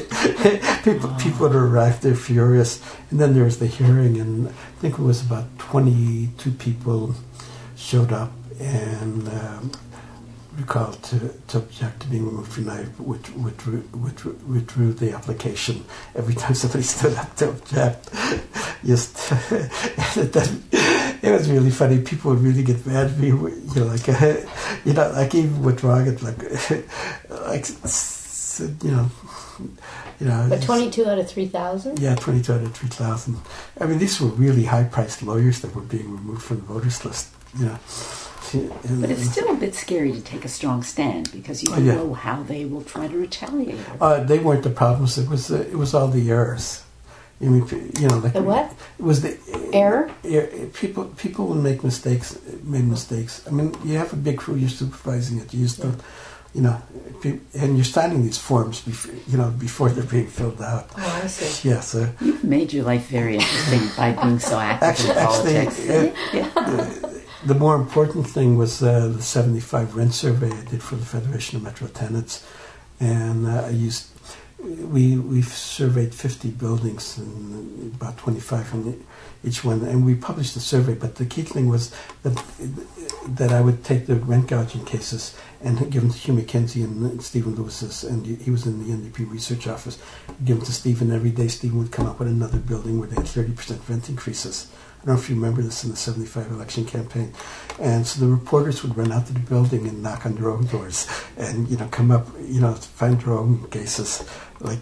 people people had arrived, they're furious. And then there was the hearing, and I think it was about twenty-two people showed up, and um, recalled to, to object to being removed from N I V, which withdrew, withdrew, withdrew the application every time somebody stood up to object. Just then, it was really funny. People would really get mad at me. You know, like uh, you know, like even withdrawing it, like like you know, you know. But twenty-two out of three thousand. Yeah, twenty-two out of three thousand. I mean, these were really high-priced lawyers that were being removed from the voters list. You know. But it's still a bit scary to take a strong stand because you don't oh, yeah. know how they will try to retaliate. Uh, they weren't the problems. It was uh, it was all the errors. I mean, you know, like the what? It was the error. Er, people people will make mistakes. Made mistakes. I mean, you have a big crew. You're supervising it. You used to, you know, and you're signing these forms before you know before they're being filled out. Oh, I see. Yeah, so you've made your life very interesting by being so active actually, in politics. Actually, uh, yeah. uh, the more important thing was uh, the seventy-five rent survey I did for the Federation of Metro Tenants, and uh, I used we we surveyed fifty buildings and about twenty-five in each one, and we published the survey. But the key thing was that that I would take the rent gouging cases and give them to Hugh McKenzie and Stephen Lewis's, and he was in the N D P research office. Give them to Stephen every day. Stephen would come up with another building where they had thirty percent rent increases. I don't know if you remember this in the seventy-five election campaign. And so the reporters would run out to the building and knock on their own doors and, you know, come up, you know, find their own cases. Like,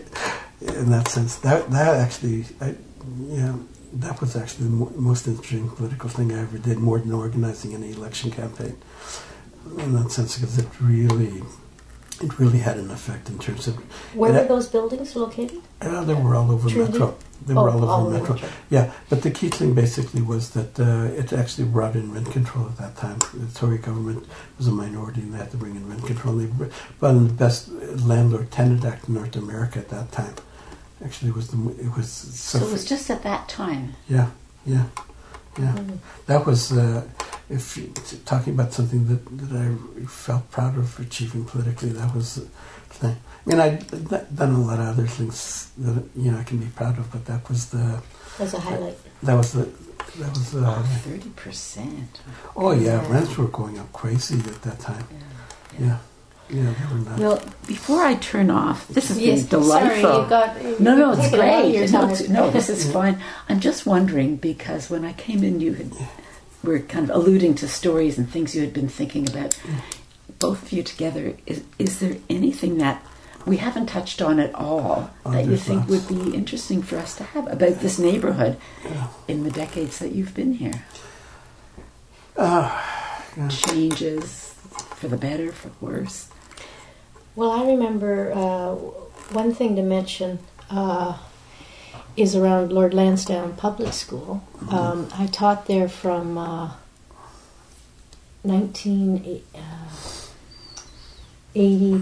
in that sense, that that actually, I, you know, that was actually the mo- most interesting political thing I ever did, more than organizing any election campaign. In that sense, because it really, it really had an effect in terms of... Where were I, those buildings located? Uh, they were all over Trinity? Metro. They were oh, all over all Metro. Metro. Yeah, but the key thing basically was that uh, it actually brought in rent control at that time. The Tory government was a minority and they had to bring in rent control. They brought in the best landlord-tenant act in North America at that time. Actually, it was the it was so, so it was just at that time. Yeah, yeah, yeah. Mm. That was uh, if you, talking about something that, that I felt proud of achieving politically. That was the thing. I mean, I've done a lot of other things that, you know, I can be proud of, but that was the... That was a highlight. That was the... That was the... Oh, thirty percent. Oh, yeah, yeah. Rents were going up crazy at that time. Yeah. Yeah, yeah they were nuts. Well, before I turn off, this has yes, been delightful. Sorry, you got... You no, no, it's great. No, it's, no, this is fine. I'm just wondering, because when I came in, you had, were kind of alluding to stories and things you had been thinking about. Both of you together, is, is there anything that we haven't touched on at all oh, that you think lots. would be interesting for us to have about this neighborhood yeah. in the decades that you've been here? Uh, yeah. Changes for the better, for the worse? Well, I remember uh, one thing to mention uh, is around Lord Lansdowne Public School. Mm-hmm. Um, I taught there from uh, nineteen eighty.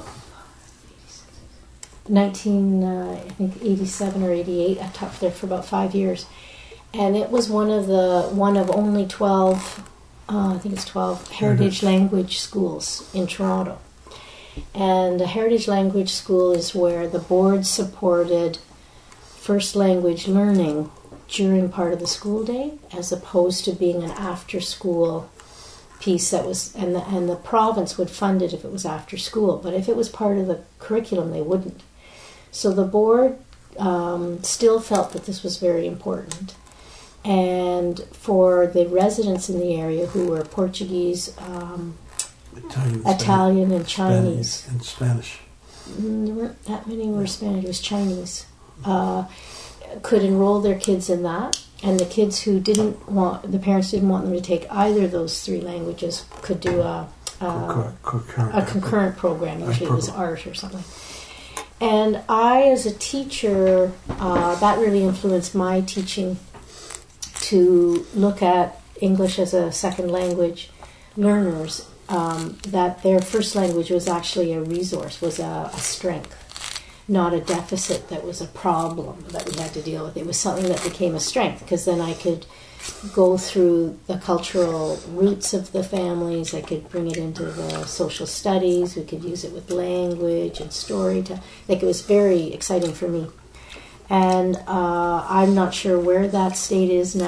nineteen, uh, I think eighty-seven or eighty-eight. I taught there for about five years, and it was one of the one of only twelve, uh, I think it's twelve heritage mm-hmm. language schools in Toronto. And a heritage language school is where the board supported first language learning during part of the school day, as opposed to being an after-school piece that was, and the and the province would fund it if it was after school, but if it was part of the curriculum, they wouldn't. So the board um, still felt that this was very important. And for the residents in the area who were Portuguese, um, Italian, Italian and Chinese. Spanish and Spanish. There weren't that many were Spanish, it was Chinese. Uh, could enroll their kids in that. And the kids who didn't want, the parents didn't want them to take either of those three languages could do a, a, concurrent, a concurrent program. Usually it was art or something. And I, as a teacher, uh, that really influenced my teaching to look at English as a second language learners, um, that their first language was actually a resource, was a, a strength, not a deficit that was a problem that we had to deal with. It was something that became a strength, because then I could go through the cultural roots of the families. I could bring it into the social studies. We could use it with language and storytelling. Like, it was very exciting for me. And uh, I'm not sure where that state is now,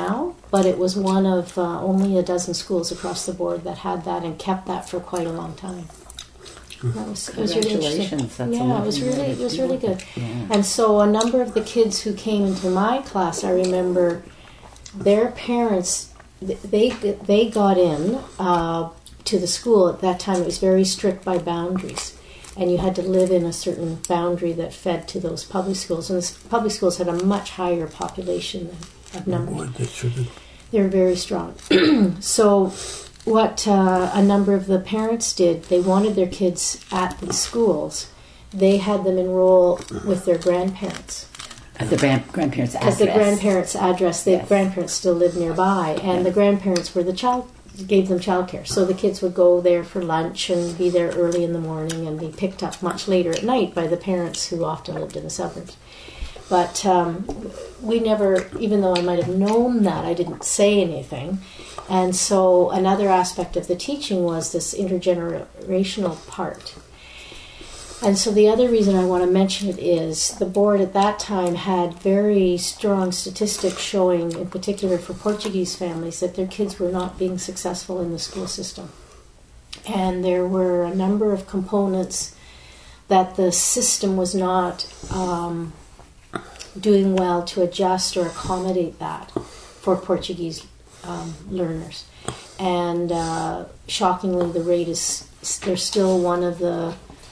but it was one of uh, only a dozen schools across the board that had that and kept that for quite a long time. That was, it was really interesting. That's yeah, it was really it was really good. Yeah. And so a number of the kids who came into my class, I remember their parents, they they got in uh, to the school at that time. It was very strict by boundaries, and you had to live in a certain boundary that fed to those public schools. And the public schools had a much higher population of numbers. They should have. They were very strong. So what uh, a number of the parents did, they wanted their kids at these schools. They had them enroll with their grandparents. At the grand- grandparents' address. Because the grandparents' address, the Yes. grandparents still lived nearby, and the grandparents were the child, gave them childcare. So the kids would go there for lunch and be there early in the morning and be picked up much later at night by the parents who often lived in the suburbs. But um, we never, even though I might have known that, I didn't say anything. And so another aspect of the teaching was this intergenerational part. And so the other reason I want to mention it is the board at that time had very strong statistics showing, in particular for Portuguese families, that their kids were not being successful in the school system. And there were a number of components that the system was not um, doing well to adjust or accommodate that for Portuguese um, learners. And uh, shockingly, the rate is, they're still one of the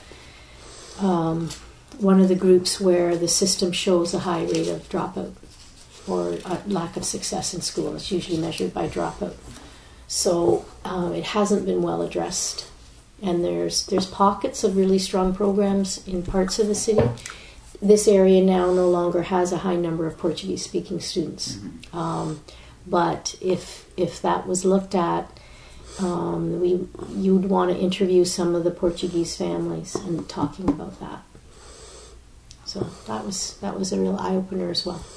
Um, one of the groups where the system shows a high rate of dropout or a lack of success in school. It's usually measured by dropout. So um, it hasn't been well addressed. And there's there's pockets of really strong programs in parts of the city. This area now no longer has a high number of Portuguese-speaking students. Mm-hmm. Um, but if if that was looked at, Um, we, you'd want to interview some of the Portuguese families and talking about that. So that was that was a real eye opener as well.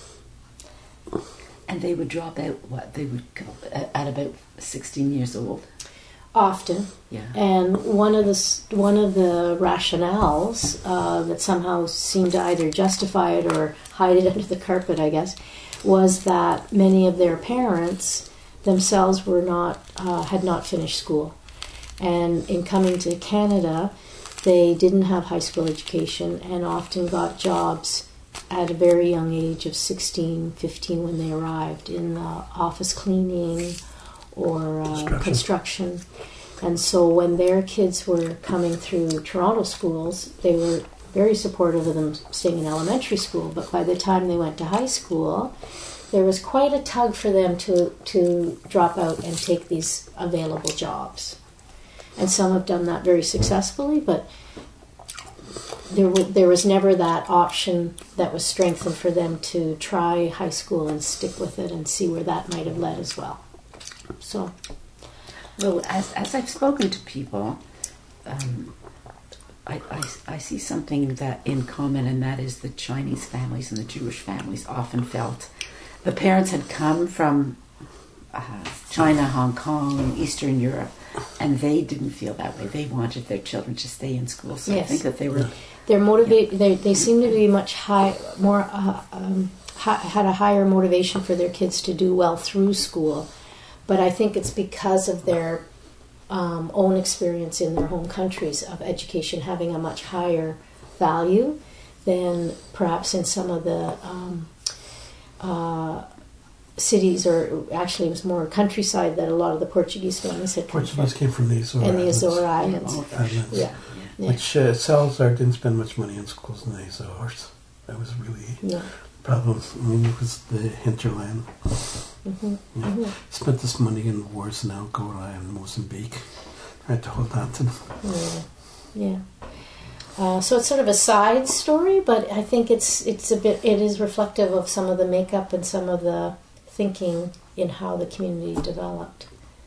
And they would drop out. What they would go at about sixteen years old. Often, Yeah. and one of the one of the rationales uh, that somehow seemed to either justify it or hide it under the carpet, I guess, was that many of their parents themselves were not uh, had not finished school, and in coming to Canada, they didn't have high school education and often got jobs at a very young age of sixteen, fifteen when they arrived in uh, office cleaning or uh, construction. construction. And so when their kids were coming through Toronto schools, they were very supportive of them staying in elementary school, but by the time they went to high school, there was quite a tug for them to, to drop out and take these available jobs. And some have done that very successfully, but there, w- there was never that option that was strengthened for them to try high school and stick with it and see where that might have led as well. So, Well, as, as I've spoken to people, um, I, I, I see something that in common, and that is the Chinese families and the Jewish families often felt the parents had come from uh, China, Hong Kong, Eastern Europe, and they didn't feel that way. They wanted their children to stay in school. So yes. I think that they were... They're motivated. They they seem to be much high, more uh, um, ha- had a higher motivation for their kids to do well through school, but I think it's because of their um, own experience in their home countries of education having a much higher value than perhaps in some of the um, uh, cities, or actually it was more countryside that a lot of the Portuguese families had come Portuguese from. came from the Azores. And the Azores Islands. Islands. Yeah. Yeah. Which uh, Salazar didn't spend much money in schools in the Azores. That was really No. a problem. I mean, it was the hinterland. Mm-hmm. Yeah. Mm-hmm. Spent this money in wars in Angola and Mozambique. Tried to hold on to them. Yeah. Yeah. Uh, so it's sort of a side story, but I think it's it's a bit it is reflective of some of the makeup and some of the thinking in how the community developed.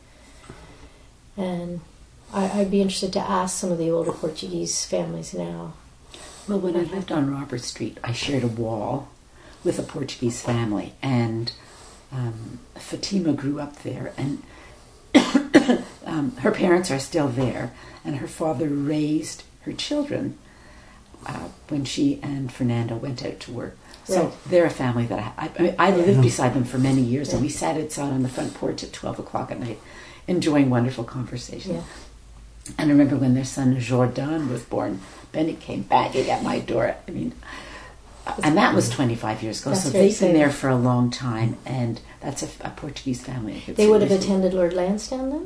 And I, I'd be interested to ask some of the older Portuguese families now. Well, when I lived on Robert Street, I shared a wall with a Portuguese family, and um, Fatima grew up there, and um, her parents are still there, and her father raised her children uh, when she and Fernando went out to work. So Right. they're a family that I, I, I, mean, I lived Yeah. beside them for many years, and Yeah. we sat outside on the front porch at twelve o'clock at night, enjoying wonderful conversation. Yeah. And I remember when their son Jordan was born, Benny came banging at my door. I mean, and that was twenty-five years ago. That's so very they've been exciting. there for a long time, and that's a, a Portuguese family. I could They would have seriously- attended Lord Lansdowne then?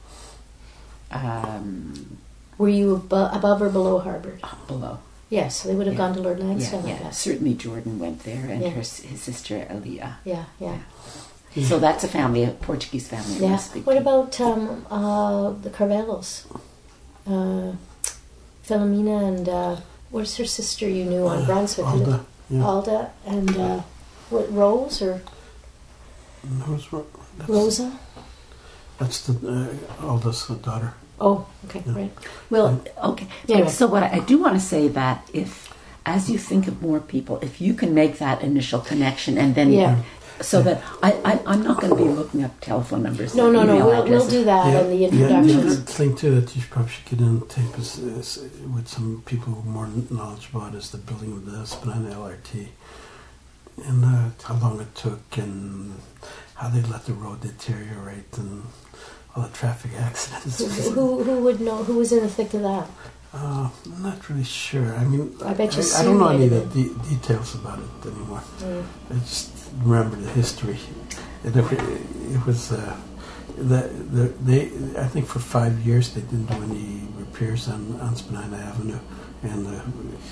um, Were you abo- above or below Harvard? below. Yes, so they would have Yeah. gone to Lord Yeah, Lansdowne, I yeah. guess. Certainly Jordan went there, and Yeah. her, his sister Elia. Yeah, yeah. So that's a family, a Portuguese family. I Yeah. must speak What to. about um, uh, the Carvelos? Uh, Philomena and uh, what's her sister you knew on Uh, Brunswick? Alda, yeah. Alda and uh, what, Rose or Who's Ro- that's, Rosa? That's the uh, Alda's daughter. Oh, okay, Yeah. right. Well, okay. Anyway. So what I, I do want to say that if, as you think of more people, if you can make that initial connection, and then Yeah. so that I, I I'm not going to be looking up telephone numbers. No, or no, no. email We'll, we'll addresses. do that in the Yeah, introductions. the thing too that you probably should get in tape is, is with some people who are more knowledgeable about is the building of the Spanina L R T and uh, how long it took and how they let the road deteriorate and all the traffic accidents. Who, who, who would know? Who was in the thick of that? Uh, I'm not really sure. I mean, I bet you I, I Sue don't know might any of have the de- details about it anymore. Mm. I just remember the history. It, it was uh, the, the they. I think for five years they didn't do any repairs on on Spanina Avenue, and uh,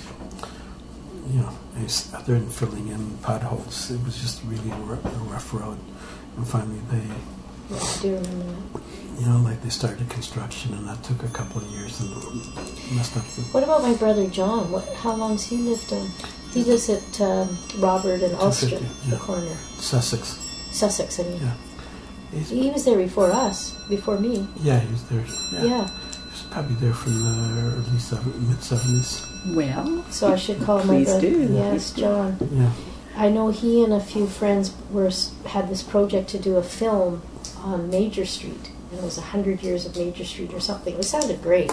you know, they s- other than filling in potholes, it was just really a rough, a rough road. And finally, they, Yeah, I do remember that. you know, like they started construction, and that took a couple of years and messed up the. What about my brother John? What? How long's he lived on? He lives at um, Robert and Ulster, two fifty, the yeah. corner, Sussex. Sussex. I mean, Yeah. He's, he was there before us, before me. yeah, he was there. Yeah. Yeah. He was probably there from the early seven, mid seventies. Well, So I should call my Please brother. do. Yes, Please do. John. Yeah. I know he and a few friends were had this project to do a film on Major Street, and it was a hundred years of Major Street or something. It sounded great,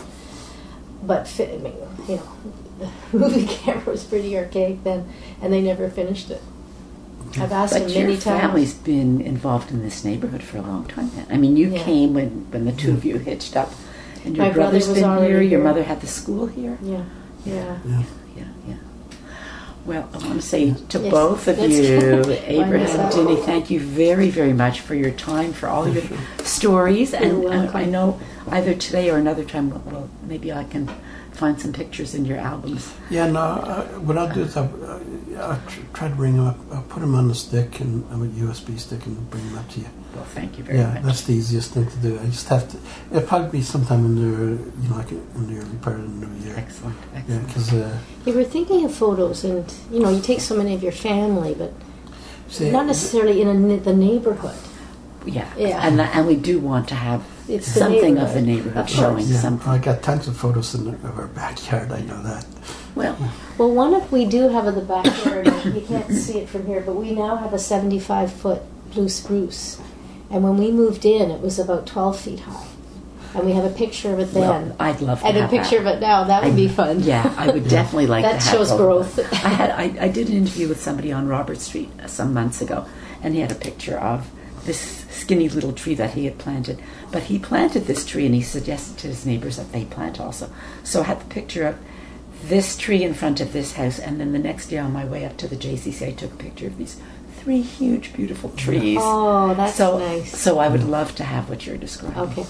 but fi- I mean, you know, the movie camera was pretty archaic then, and they never finished it. I've asked but him your many times. family's been involved in this neighborhood for a long time. Then. I mean, you Yeah. came when when the two of you hitched up, and your My brother brother's was been already here. Your here. mother had the school here. Yeah, yeah. Yeah. Yeah, yeah. Well, I want to say to Yes, both of let's you, wind this Abraham, up. Dinny, thank you very, very much for your time, for all your stories. And You're uh, welcome. I know either today or another time, well, well, maybe I can find some pictures in your albums. Yeah, no, uh, what I'll do is I'll, uh, I'll tr- try to bring them up. I'll put them on the stick and on a U S B stick and bring them up to you. Well, thank you very Yeah, much. that's the easiest thing to do. I just have to. It'll probably be sometime in the, you know, like in the early part of the new year. Excellent, Yeah, excellent. because uh, You were thinking of photos, and you know, you take so many of your family, but see, not necessarily in a, ne- the neighborhood. Yeah, Yeah. and and we do want to have It's the something of the neighborhood. neighborhood Of course. showing yeah, something. I got tons of photos in the, of our backyard. I know that. Well, Well, one of we do have in the backyard. You can't see it from here, but we now have a seventy-five foot blue spruce, and when we moved in, it was about twelve feet high, and we have a picture of it then, well, I'd love to and a have picture that. of it now. That would I- be fun. Yeah, I would definitely like That to have shows both. growth. I had I, I did an interview with somebody on Robert Street uh, some months ago, and he had a picture of this skinny little tree that he had planted. But he planted this tree, and he suggested to his neighbors that they plant also. So I had the picture of this tree in front of this house, and then the next day on my way up to the J C C, I took a picture of these three huge, beautiful trees. Oh, that's so, nice. So I would love to have what you're describing. Okay.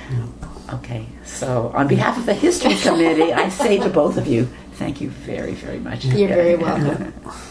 Okay, so on behalf of the History Committee, I say to both of you, thank you very, very much. You're very welcome.